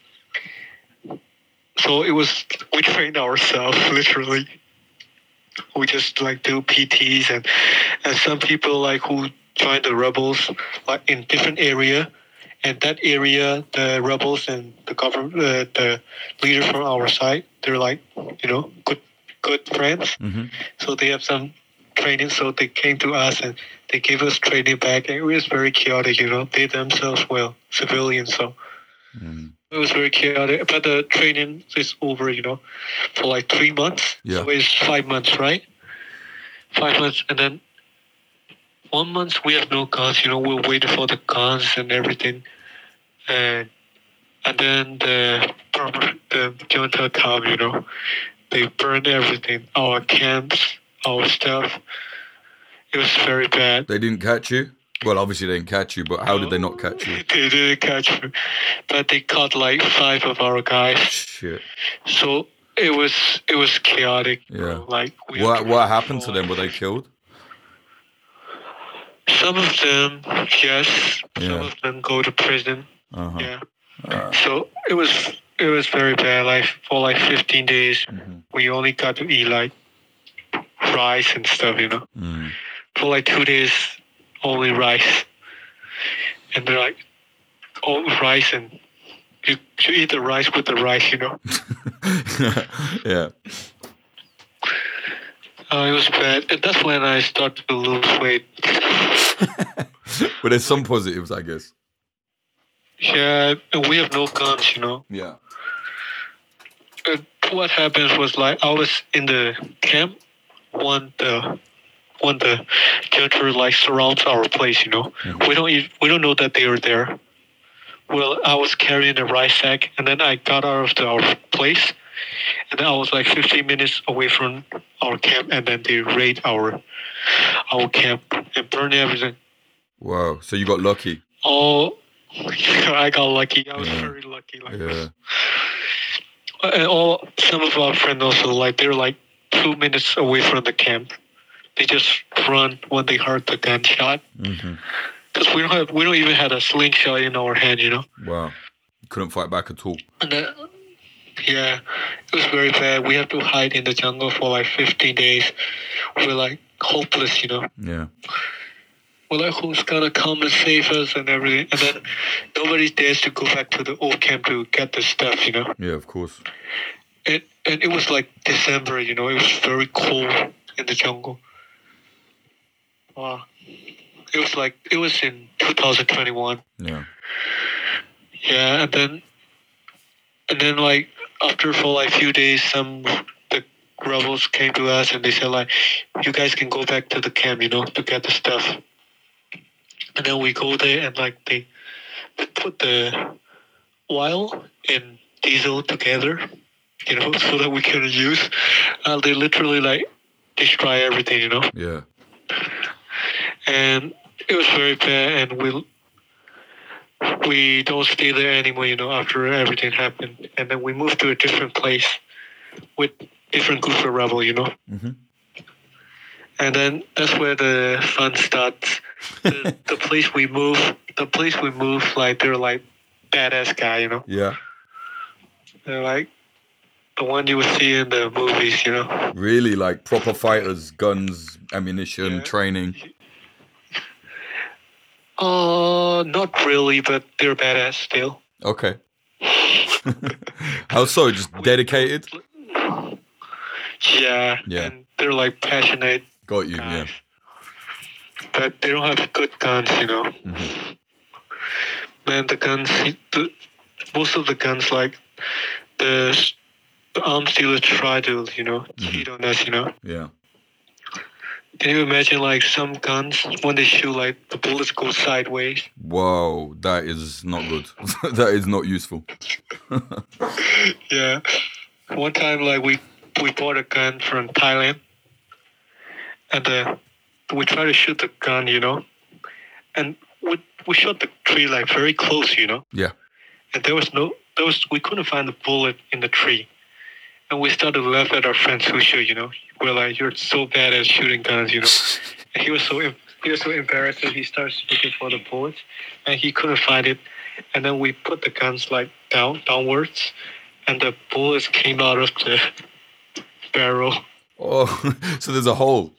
So it was we trained ourselves literally. We just like do P Ts and and some people like who joined the rebels like in different area, and that area the rebels and the government uh, the leader from our side they're like you know good good friends. Mm-hmm. So they have some training. So they came to us and they gave us training back. And it was very chaotic, you know. They themselves were civilians, so Mm. it was very chaotic. But the training is over, you know, for like three months. Yeah. So it's five months, right? Five months, and then one month we have no guns. You know, we're waiting for the guns and everything, and and then the the junta come, you know, they burned everything, our camps, our stuff, It was very bad. They didn't catch you? Well, obviously they didn't catch you, but how did they not catch you? They didn't catch me. But they caught like five of our guys. Shit. So it was it was chaotic. Yeah. Like we What what happened to them? Were they killed? Some of them, yes. Yeah. Some of them go to prison. Uh-huh. Yeah. Uh, So it was it was very bad. Like for like fifteen days, mhm. we only got to eat like rice and stuff. You know. Mm. For like two days, only rice. And they're like, all rice, and you, you eat the rice with the rice, you know. Yeah. Uh, it was bad. And that's when I started to lose weight. But there's some positives, I guess. Yeah, and we have no guns, you know. Yeah. And what happens was like I was in the camp when the when the junta like surrounds our place, you know. Mhm. We don't e- we don't know that they are there. Well, I was carrying a rice sack, and then I got out of the, our place, and then I was like fifteen minutes away from our camp, and then they raid our our camp and burn everything. Wow. So you got lucky. Oh, I got lucky. I was Yeah. very lucky. Like Yeah. this. And all some of our friends also like they're like two minutes away from the camp. They just run when they heard the gunshot. Mm-hmm. Because we don't have, we don't even have a slingshot in our hand, you know. Wow. You couldn't fight back at all. And then, yeah, it was very bad. We had to hide in the jungle for like fifteen days. We're like hopeless, you know. Yeah. We're like, who's gonna come and save us and everything? And then nobody dares to go back to the old camp to get the stuff, you know. Yeah, of course. And and it was like December, you know. It was very cold in the jungle. Wow. It was like it was in two thousand twenty-one. Yeah. Yeah, and then and then like after for like few days, some the rebels came to us and they said like, you guys can go back to the camp, you know, to get the stuff. And then we go there and like they, they put the oil and diesel together, you know, so that we can use. Uh, they literally like destroy everything, you know. Yeah. And it was very bad, and we we don't stay there anymore, you know, after everything happened. And then we moved to a different place with different group of rebel, you know. Mm-hmm. And then that's where the fun starts. The, the place we move, the place we move, like they're like badass guy, you know. Yeah. They're like the one you would see in the movies, you know. Really, like proper fighters, guns, ammunition, Yeah. training. Uh, not really, but they're badass still. Okay. How so? Just dedicated? Yeah. Yeah. And they're like passionate Got you, guys. yeah. But they don't have good guns, you know. Mm-hmm. Man, the guns, the, most of the guns, like the, the arms dealers try to, you know, cheat on us, you know. Yeah. Can you imagine, like, some guns, when they shoot, like, the bullets go sideways? Whoa, that is not good. That is not useful. Yeah. One time, like, we, we bought a gun from Thailand, and uh, we tried to shoot the gun, you know, and we, we shot the tree, like, very close, you know. Yeah. And there was no, there was, we couldn't find the bullet in the tree. And we started to laugh at our friend Sushu, you know. We're like, you're so bad at shooting guns, you know. And he was so he was so embarrassed that he started looking for the bullets, and he couldn't find it. And then we put the guns like down, downwards, and the bullets came out of the barrel. Oh, so there's a hole.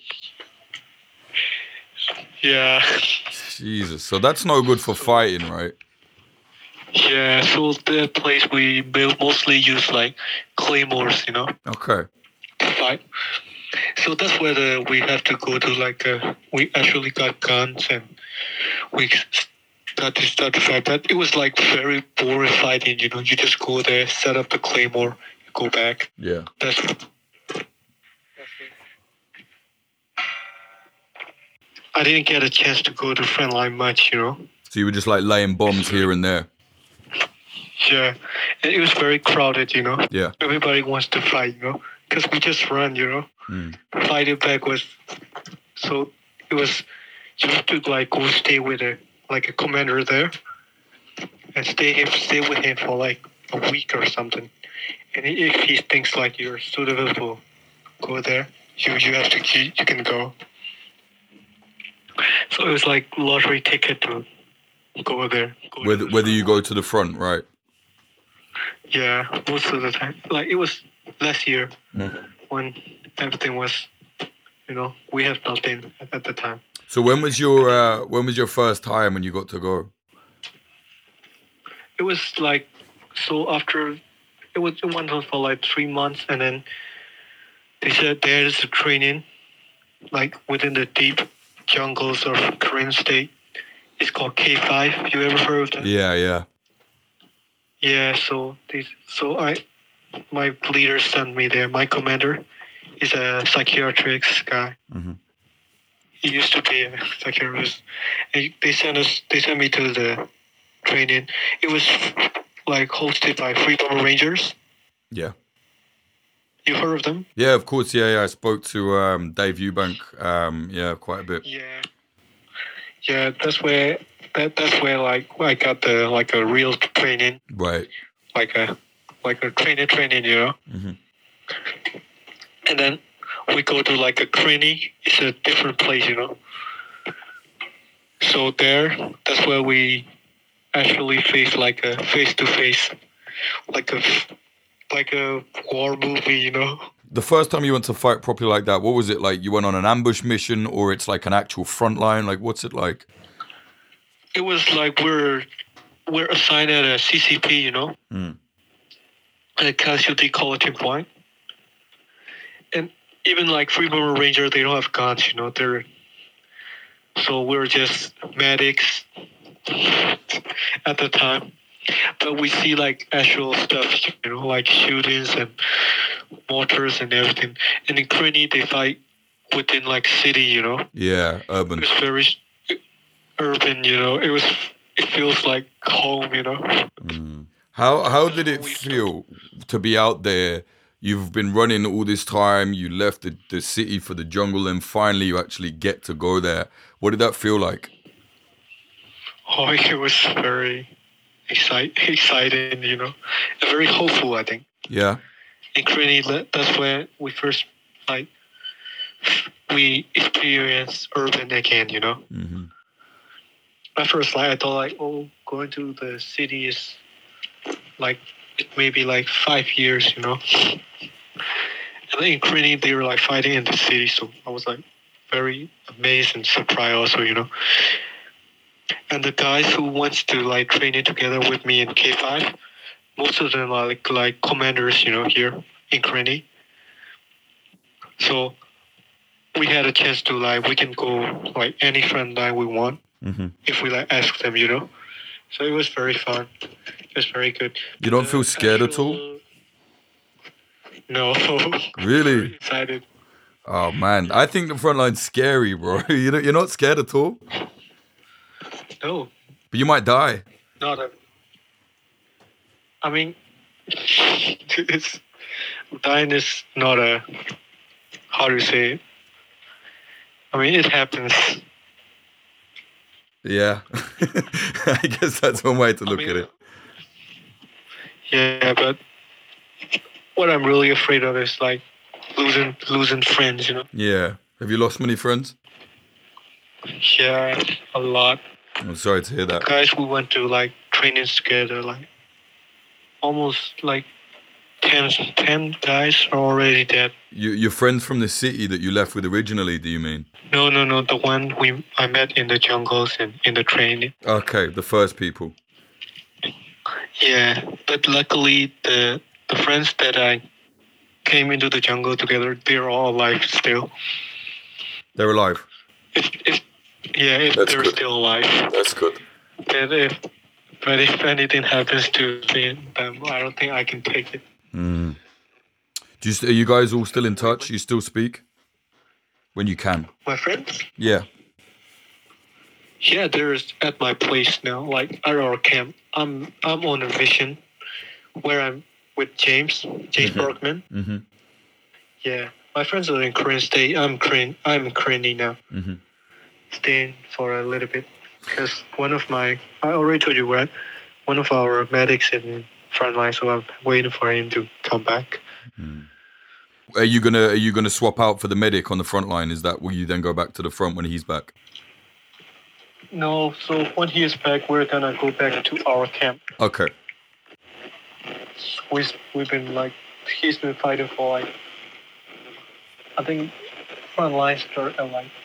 Yeah. Jesus. So that's no good for fighting, right? Yeah, so the place we mostly use like claymores, you know, Okay. to fight. So that's where the, we have to go to like, uh, we actually got guns and we got to start to fight. But it was like very boring fighting, you know, you just go there, set up the claymore, you go back. Yeah. That's, that's it. I didn't get a chance to go to Frontline much, you know. So you were just like laying bombs here and there. Yeah, and it was very crowded, you know. Yeah. Everybody wants to fight, you know, because we just run, you know. Mm. Fighting back was so it was you have to like go stay with a like a commander there, and stay him stay with him for like a week or something. And if he thinks like you're suitable to go there, you you have to you, you can go. So it was like lottery ticket to go there. Go Whether whether you go to the front, right? Yeah, most of the time. Like it was last year Mm. when everything was, you know, we have nothing at the time. So when was your uh, when was your first time when you got to go? It was like so after it was it went on for like three months, and then they said there is a training like within the deep jungles of Korean state. It's called K five. You ever heard of that? Yeah, yeah. Yeah. So this so I my leader sent me there. My commander is a psychiatrist guy. Mm-hmm. He used to be a psychiatrist. And they sent us. They sent me to the training. It was like hosted by Freedom Rangers. Yeah. You heard of them? Yeah, of course. Yeah, yeah. I spoke to um, Dave Eubank. Um, yeah, quite a bit. Yeah. Yeah, that's where that that's where like I got the like a real training, Right. like a like a training training, you know. Mm-hmm. And then we go to like a Crini. It's a different place, you know. So there, that's where we actually face like a face to face, like a like a war movie, you know. The first time you went to fight properly like that, what was it like? You went on an ambush mission, or it's like an actual front line? Like, what's it like? It was like we're we're assigned at a C C P, you know, Mm. a casualty collecting point, and even like Freedom Ranger, they don't have guns, you know. They're so we're just medics at the time, but we see like actual stuff, you know, like shootings and mortars and everything. And in Crini, they fight within like city, you know. Yeah, It urban. was very urban, you know. It was. It feels like home, you know. Mm. How how did it feel to be out there? You've been running all this time. You left the, the city for the jungle, and finally you actually get to go there. What did that feel like? Oh, it was very excite, exciting, you know, and very hopeful, I think. Yeah. In Crini, that's when we first, like, we experienced urban again, you know. Mm-hmm. At first, like, I thought, like, oh, going to the city is, like, it may be, like, five years, you know. And then in Crini, they were, like, fighting in the city, so I was, like, very amazed and surprised also, you know. And the guys who wants to like train it together with me in K five, most of them are like like commanders, you know, here in Crini. So we had a chance to like we can go like any front line we want Mm-hmm. if we like ask them, you know. So it was very fun. It was very good. You don't The feel scared at all? actual- No. Really? Very excited. Oh man, I think the front line's scary, bro. You know, you're not scared at all, No, but you might die. not a. I mean, it's dying is not a. How do you say it? I mean, it happens. Yeah, I guess that's one way to look I mean, at it. Yeah, but what I'm really afraid of is like losing losing friends. You know. Yeah. Have you lost many friends? Yeah, a lot. I'm sorry to hear that. Guys, we went to like trainings together. Like almost like ten, ten guys are already dead. You, your friends from the city that you left with originally, do you mean? No, no, no. The one we I met in the jungles and in the training. Okay, the first people. Yeah, but luckily the the friends that I came into the jungle together, they're all alive still. They're alive. If, if yeah, if That's they're good. still alive. That's good. But if but if anything happens to them, I don't think I can take it. Mm. Do you, st- are you guys all still in touch? You still speak? When you can. My friends? Yeah. Yeah, they're at my place now, like at our camp. I'm I'm on a mission where I'm with James, James Mhm. Bergman. Mm-hmm. Yeah, my friends are in Korean State. I'm Korean. I'm in Korean now. Mm-hmm. staying for a little bit because one of my, I already told you, right? One of our medics in front line, so I'm waiting for him to come back. Mm. Are you gonna Are you gonna swap out for the medic on the front line? Is that will you then go back to the front when he's back? No, so when he is back, we're gonna go back to our camp. Okay. We we've been like he's been fighting for like I think front line start at like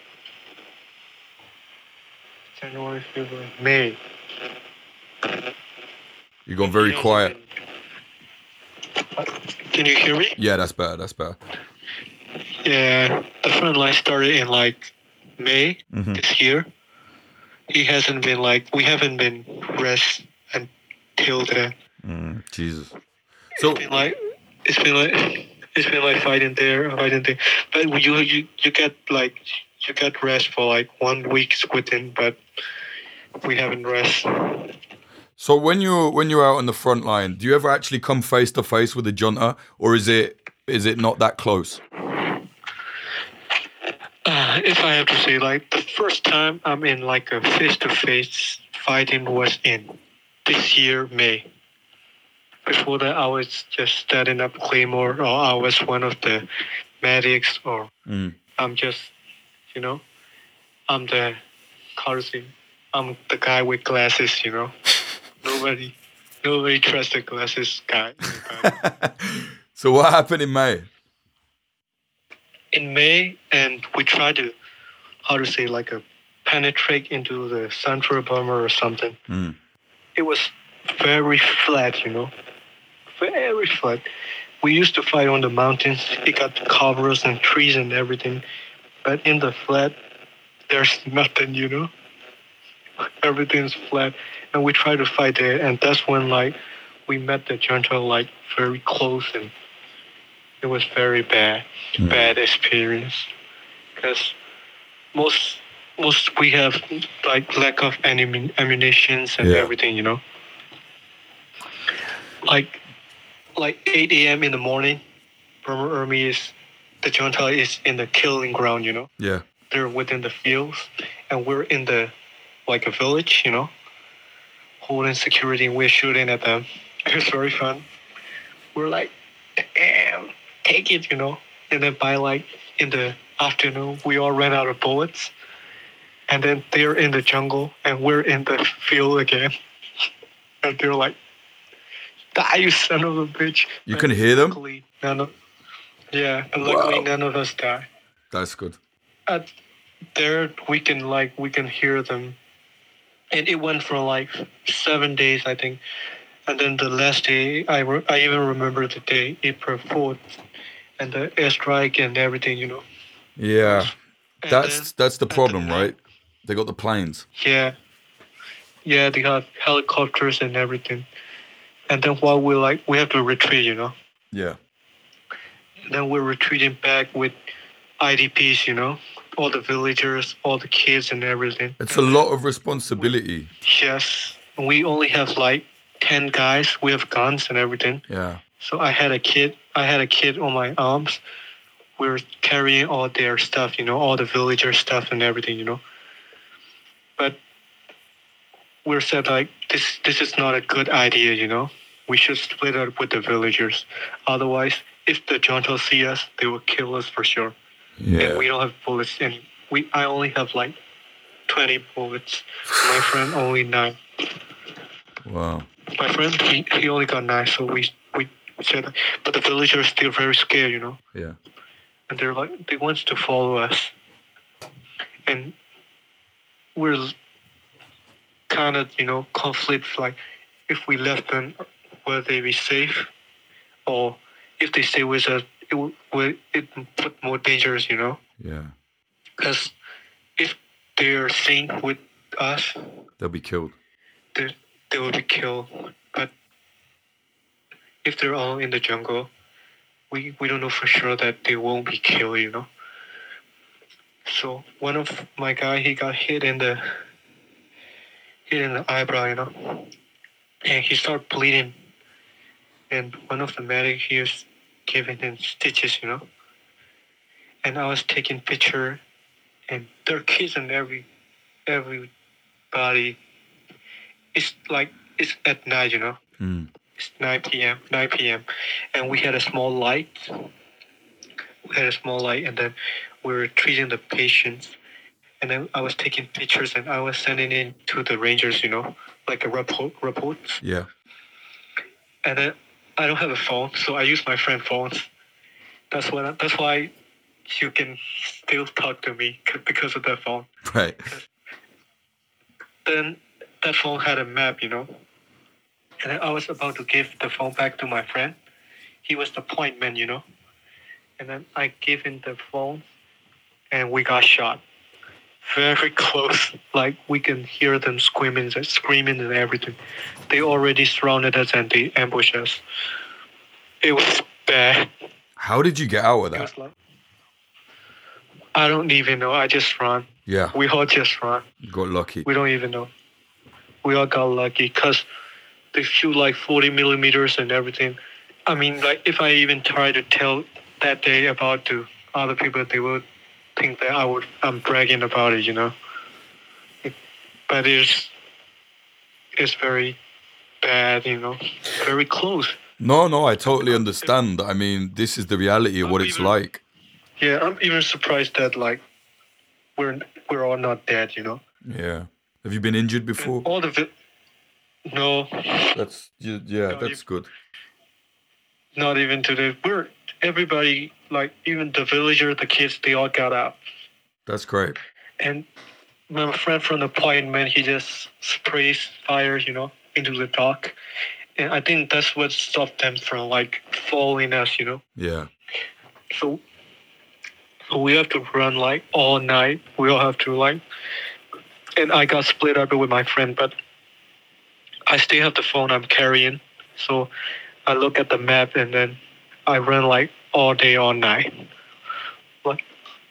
January, February, May. You're going very quiet. Can you hear me? Yeah, that's better. That's better. Yeah, the front line started in like May mm-hmm. this year. He hasn't been like we haven't been rest until then. Mm, Jesus. So it's been like it's been like it's been like fighting there, fighting there. But you you you get like you get rest for like one week within, but we haven't rest. So when you're when you're out on the front line, do you ever actually come face to face with the junta, or is it is it not that close? Uh, if I have to say, like the first time I'm in like a face to face fighting was in this year May. Before that, I was just setting up Claymore, or I was one of the medics, or mm. I'm just, you know, I'm the courtesy. I'm the guy with glasses, you know. Nobody, nobody trusts the glasses guy. So what happened in May? In May, and we tried to, how to say, like a penetrate into the central Burma or something. Mm. It was very flat, you know, very flat. We used to fight on the mountains. It got covers and trees and everything, but in the flat, there's nothing, you know. Everything's flat, and we tried to fight there, and that's when like we met the junta like very close, and it was very bad, mm. bad experience, because most most we have like lack of ammun- ammunitions and yeah. everything, you know. Like like eight a.m. in the morning, Burma Army is the junta is in the killing ground, you know. Yeah, they're within the fields, and we're in the like a village, you know, holding security, and we're shooting at them. It was very fun. We're like, damn, take it, you know. And then by like in the afternoon, we all ran out of bullets. And then they're in the jungle, and we're in the field again. And they're like, die, you son of a bitch. You and can hear them? Luckily, none of, yeah, and luckily wow. none of us die. That's good. At there, we can like, we can hear them. And it went for like seven days, I think. And then the last day, I, re- I even remember the day, April fourth, and the airstrike and everything, you know. Yeah, and that's then, that's the problem, then, right? They got the planes. Yeah, yeah, they got helicopters and everything. And then while we're like, we have to retreat, you know. Yeah. And then we're retreating back with I D Ps, you know. All the villagers, all the kids and everything. It's a lot of responsibility. Yes. We only have like ten guys. We have guns and everything. Yeah. So I had a kid. I had a kid on my arms. We were carrying all their stuff, you know, all the villager stuff and everything, you know. But we said like, this, this is not a good idea, you know. We should split up with the villagers. Otherwise, if the junta see us, they will kill us for sure. Yeah. And we don't have bullets, and we I only have like twenty bullets. My friend only nine. Wow. My friend he, he only got nine, so we we said, but the villagers are still very scared, you know. Yeah. And they're like they want to follow us, and we're kind of you know conflict like if we left them, will they be safe, or if they stay with us. It will it put more dangers, you know. Yeah. Because if they're seen with us, they'll be killed. They they will be killed. But if they're all in the jungle, we we don't know for sure that they won't be killed, you know. So one of my guy he got hit in the hit in the eyebrow, you know, and he started bleeding. And one of the medics he was giving him stitches, you know. And I was taking picture and there are kids and every everybody. It's like it's at night, you know. Mm. It's nine p.m. nine p.m. and we had a small light. We had a small light, and then we were treating the patients. And then I was taking pictures, and I was sending it to the rangers, you know, like a report. Reports. Yeah. And then I don't have a phone, so I use my friend's phones. That's what. I, that's why you can still talk to me c- because of that phone. Right. Then that phone had a map, you know. And then I was about to give the phone back to my friend. He was the point man, you know. And then I gave him the phone, and we got shot. Very close. Like, we can hear them screaming, screaming and everything. They already surrounded us and they ambushed us. It was bad. How did you get out of It that? was like, I don't even know. I just run. Yeah. We all just run. You got lucky. We don't even know. We all got lucky because they shoot like forty millimeters and everything. I mean, like, if I even try to tell that day about to other people, they would think that I would, I'm bragging about it, you know. It, but it's, it's very bad, you know. Very close. No, no, I totally understand. I mean, this is the reality of what it's like. Yeah, I'm even surprised that, like, we're we're all not dead, you know. Yeah. Have you been injured before? All the vi- no, That's yeah, yeah No, that's you- good. not even today. We're everybody, like even the villager, the kids, they all got out. That's great. And my friend from the appointment, he just sprays fire, you know, into the dock. And I think that's what stopped them from like following us, you know. Yeah. So, so we have to run like all night. We all have to like, and I got split up with my friend, but I still have the phone I'm carrying. So I look at the map and then I run like all day, all night. Like,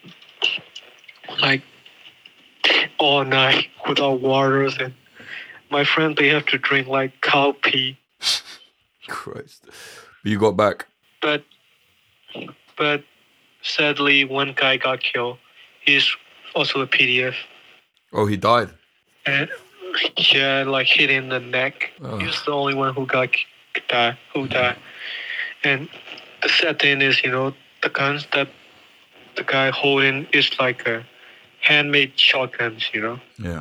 like all night without waters. And my friend, they have to drink like cow pee. Christ. But you got back. But, but sadly, one guy got killed. He's also a P D F. Oh, he died. And yeah, like hit in the neck. Oh. He was the only one who got died, who died. And the sad thing is, you know, the guns that the guy holding is like a handmade shotguns, you know. Yeah.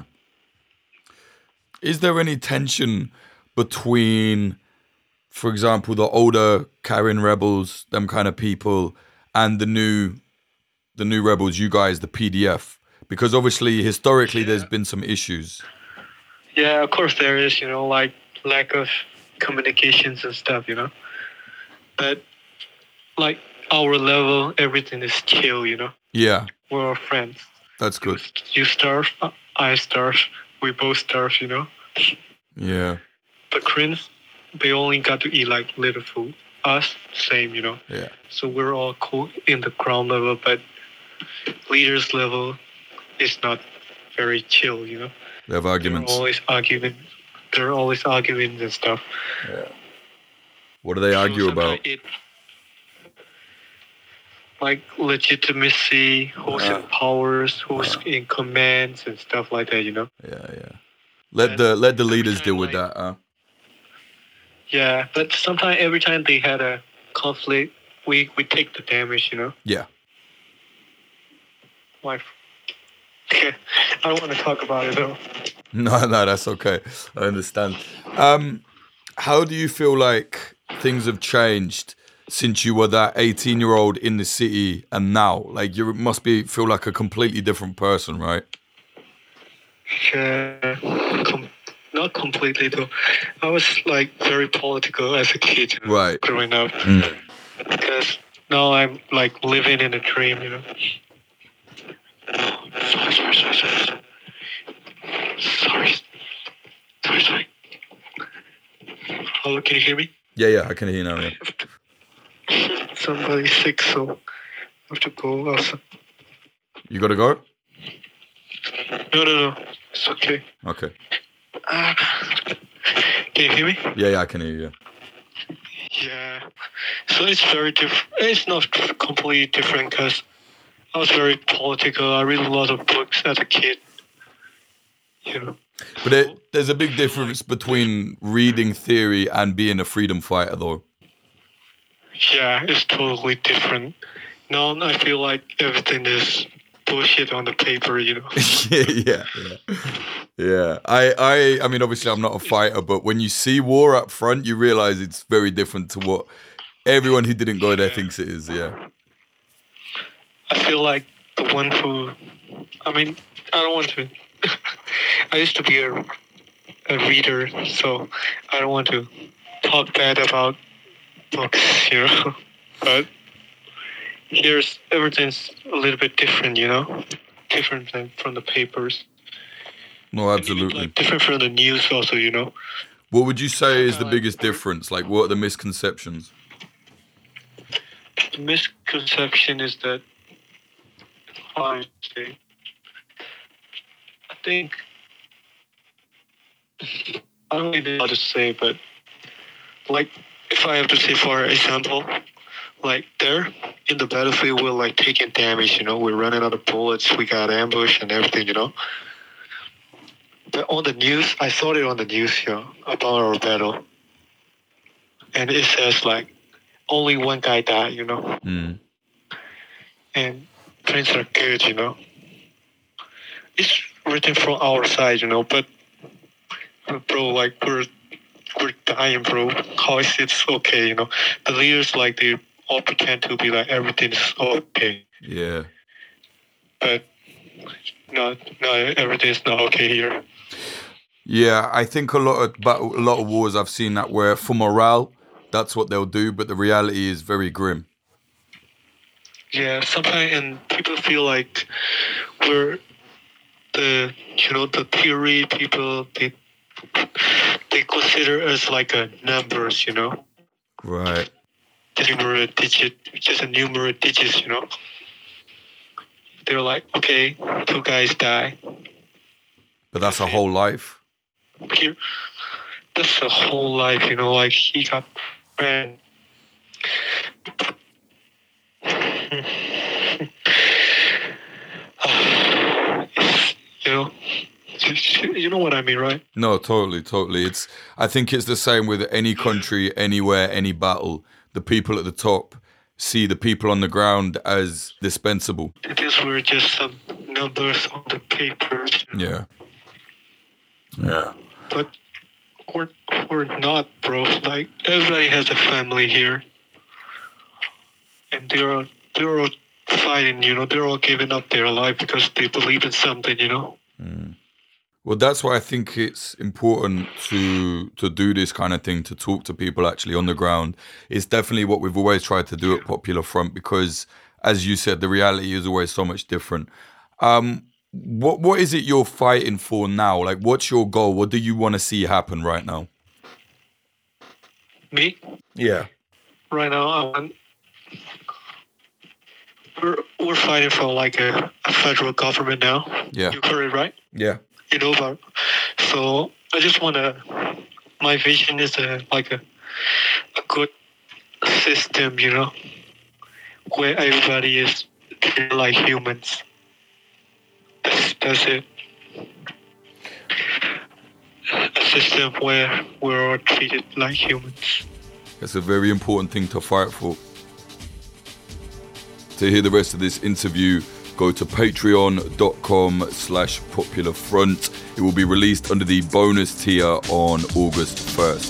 Is there any tension between, for example, the older Karen rebels, them kind of people, and the new, the new rebels, you guys, the P D F? Because obviously, historically, Yeah. there's been some issues. Yeah, of course there is, you know, like lack of communications and stuff, you know. But like our level, everything is chill, you know. Yeah, We're all friends. that's good. You starve, I starve, we both starve, you know. Yeah, The Koreans, they only got to eat like little food. Us, same, you know. yeah, So we're all cool in the ground level, but leaders level is not very chill, you know. they have They're arguments. always arguing. They're always arguing and stuff. Yeah. What do they argue So about? sometimes it- like legitimacy, who's in powers, who's in commands and stuff like that, you know. Yeah, yeah. Let the let the Every leaders time, deal with like- that. Huh? Yeah, but sometimes every time they had a conflict, we we take the damage, you know. Yeah. Like, I don't want to talk about it though. No, no, that's okay. I understand. Um, how do you feel like things have changed since you were that eighteen-year-old in the city and now? Like, you must be feel like a completely different person, right? Yeah, com- not completely though. I was like very political as a kid, you know, Right. growing up. Mm. Because now I'm like living in a dream, you know. Sorry, sorry, sorry, sorry. Sorry. Sorry, sorry. Hello, can you hear me? Yeah, yeah, I can hear you now. Yeah. Somebody's sick, so I have to go outside. You gotta go? No, no, no. It's okay. Okay. Uh, can you hear me? Yeah, yeah, I can hear you. Yeah. So it's very different. It's not completely different because I was very political. I read a lot of books as a kid. You know. But it, there's a big difference between reading theory and being a freedom fighter, though. Yeah, it's totally different. Now I feel like everything is bullshit on the paper, you know. yeah, yeah, yeah. Yeah. I, I, I mean, obviously, I'm not a fighter, but when you see war up front, you realize it's very different to what everyone who didn't go there thinks it is. Yeah. I feel like the one who, I mean, I don't want to. I used to be a, a reader, so I don't want to talk bad about books, you know. But here's everything's a little bit different, you know, different than from the papers. No, absolutely. Like different from the news, also, you know. What would you say is the biggest difference? Like, what are the misconceptions? The misconception is that I say. I think I don't even know how to say, but like if I have to say, for example, like there in the battlefield, we're like taking damage. You know, we're running out of bullets. We got ambush and everything. You know, but on the news, I saw it on the news, you know, about our battle, and it says like only one guy died. You know, mm. and things are good. You know, it's written from our side, you know, but bro, like we're we're dying, bro. How is it okay, you know? The leaders, like, they all pretend to be like everything's okay. Yeah. But no, no, everything's not okay here. Yeah, I think a lot of but a lot of wars I've seen that where for morale, that's what they'll do, but the reality is very grim. Yeah, sometimes and people feel like we're the you know the theory people they they consider us like a numbers, you know. Right. The numeric digit, just a numeric digits, you know. They're like, okay, two guys die. But that's a whole life. Here, that's a whole life, you know. Like he got ran. You know, you know what I mean, right? No, totally, totally. It's. I think it's the same with any country, anywhere, any battle. The people at the top see the people on the ground as dispensable. These were just some numbers on the paper. Yeah. Yeah. But we're we're not, bro. Like everybody has a family here, and they're all, they're all fighting. You know, they're all giving up their life because they believe in something. You know. Mm. Well, that's why I think it's important to to do this kind of thing, to talk to people actually on the ground. It's definitely what we've always tried to do at Popular Front because, as you said, the reality is always so much different. Um, what what is it you're fighting for now? Like, what's your goal? What do you want to see happen right now? Me? Yeah. Right now, I want. We're we're fighting for like a, a federal government now. Yeah. You heard it, right? Yeah. You know about. So I just want to. My vision is a like a a good system, you know, where everybody is treated like humans. That's that's it. A system where we're all treated like humans. That's a very important thing to fight for. To hear the rest of this interview, go to patreon.com slash popular front. It will be released under the bonus tier on August first.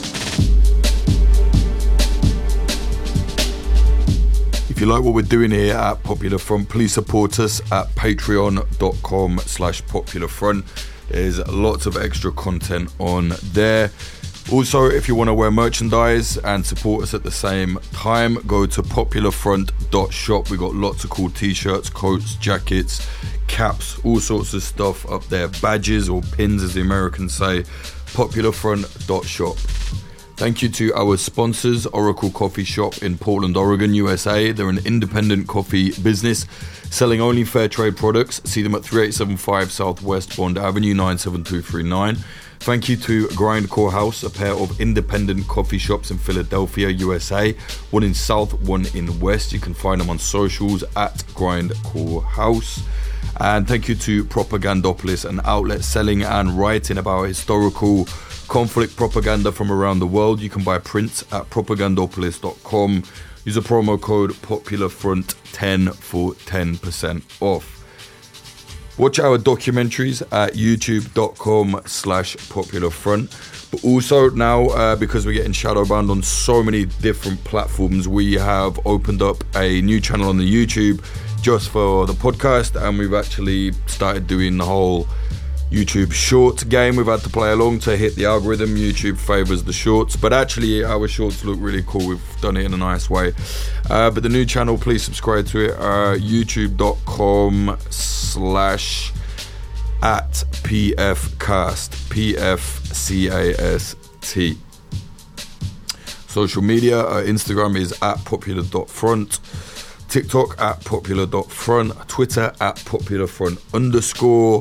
If you like what we're doing here at Popular Front, please support us at patreon.com slash popular front. There's lots of extra content on there. Also, if you want to wear merchandise and support us at the same time, go to popular front dot shop. We've got lots of cool t-shirts, coats, jackets, caps, all sorts of stuff up there. Badges or pins, as the Americans say. popular front dot shop. Thank you to our sponsors, Oracle Coffee Shop in Portland, Oregon, U S A. They're an independent coffee business selling only fair trade products. See them at thirty-eight seventy-five Southwest Bond Avenue, nine seven two three nine. Thank you to Grindcore House, a pair of independent coffee shops in Philadelphia, U S A. One in South, one in West. You can find them on socials at Grindcore House. And thank you to Propagandopolis, an outlet selling and writing about historical conflict propaganda from around the world. You can buy prints at propagandopolis dot com. Use a promo code popular front ten for ten percent off. Watch our documentaries at youtube.com slash popularfront. But also now, uh, because we're getting shadow banned on so many different platforms, we have opened up a new channel on the YouTube just for the podcast, and we've actually started doing the whole YouTube shorts game. We've had to play along to hit the algorithm. YouTube favors the shorts, but actually our shorts look really cool. We've done it in a nice way. Uh, but the new channel, please subscribe to it. Uh, youtube.com slash at pfcast, P F C A S T. Social media, uh, Instagram is at popular.front, TikTok at popular.front, Twitter at popularfront underscore.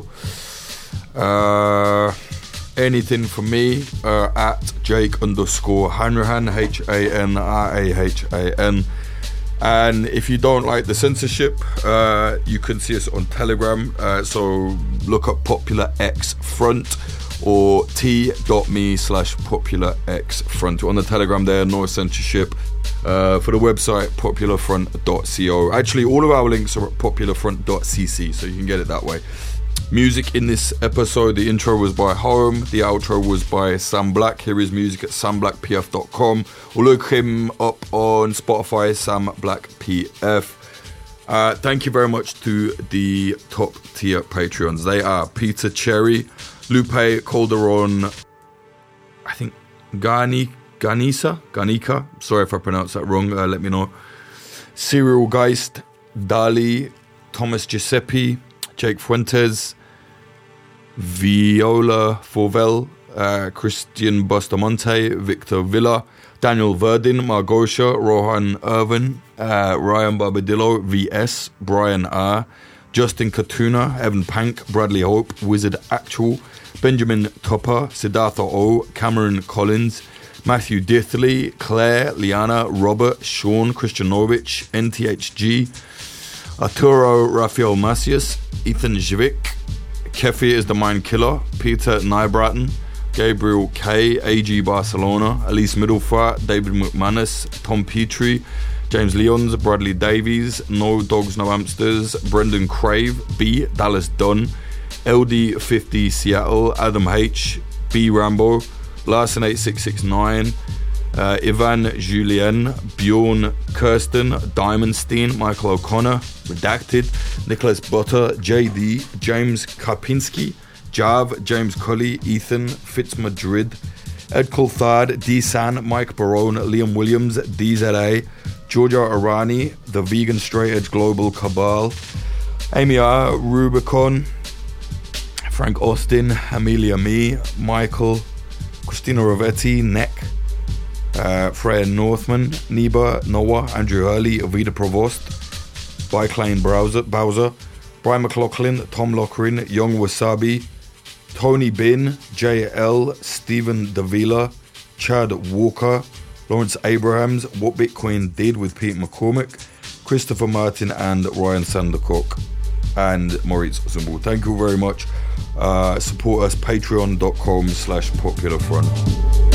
Uh, anything from me uh, at Jake underscore Hanrahan, H A N R A H A N. And if you don't like the censorship, uh, you can see us on Telegram. Uh, so look up Popular X Front or t.me slash Popular X Front. On the Telegram there, no censorship. Uh, for the website, popularfront dot co. Actually, all of our links are at popularfront dot c c, so you can get it that way. Music in this episode, the intro was by Home, the outro was by Sam Black. Here is music at sam black p f dot com, or look him up on Spotify, Sam Black P F. Uh, thank you very much to the top tier Patreons. They are Peter Cherry, Lupe Calderon, I think Gani, Ganisa, Ganika, sorry if I pronounced that wrong, uh, let me know. Cyril Geist, Dali, Thomas Giuseppe, Jake Fuentes, Viola Forvel, uh, Christian Bustamante, Victor Villa, Daniel Verdin, Margosha, Rohan Irvin, uh, Ryan Barbadillo, V S, Brian R, Justin Katuna, Evan Pank, Bradley Hope, Wizard Actual, Benjamin Topper, Siddhartha O, Cameron Collins, Matthew Dithley, Claire, Liana, Robert, Sean, Christian Norwich, N T H G, Arturo Rafael Macias, Ethan Zvik, Kefi is the Mind Killer, Peter Nybraten, Gabriel K, A G Barcelona, Elise Middlefart, David McManus, Tom Petrie, James Leons, Bradley Davies, No Dogs No Hamsters, Brendan Crave, B, Dallas Dunn, L D fifty Seattle, Adam H, B Rambo, Larson eight six six nine, Uh, Ivan Julien, Bjorn Kirsten, Diamondstein, Michael O'Connor, Redacted, Nicholas Butter, J D, James Karpinski, Jav, James Cully, Ethan, Fitzmadrid, Ed Coulthard, D San, Mike Barone, Liam Williams, D Z A, Giorgio Arani, The Vegan Straight Edge Global Cabal, Amy R, Rubicon, Frank Austin, Amelia Me, Michael, Christina Rovetti, Neck, Uh, Freya Northman, Neba, Noah, Andrew Hurley, Avida Provost, Biclane Bowser, Bowser, Brian McLaughlin, Tom Lochrin, Young Wasabi, Tony Bin, J L, Stephen Davila, Chad Walker, Lawrence Abrahams, What Bitcoin Did with Pete McCormick, Christopher Martin, and Ryan Sandercock, and Maurice Zumbul. Thank you very much. Uh, support us, patreon.com slash popularfront.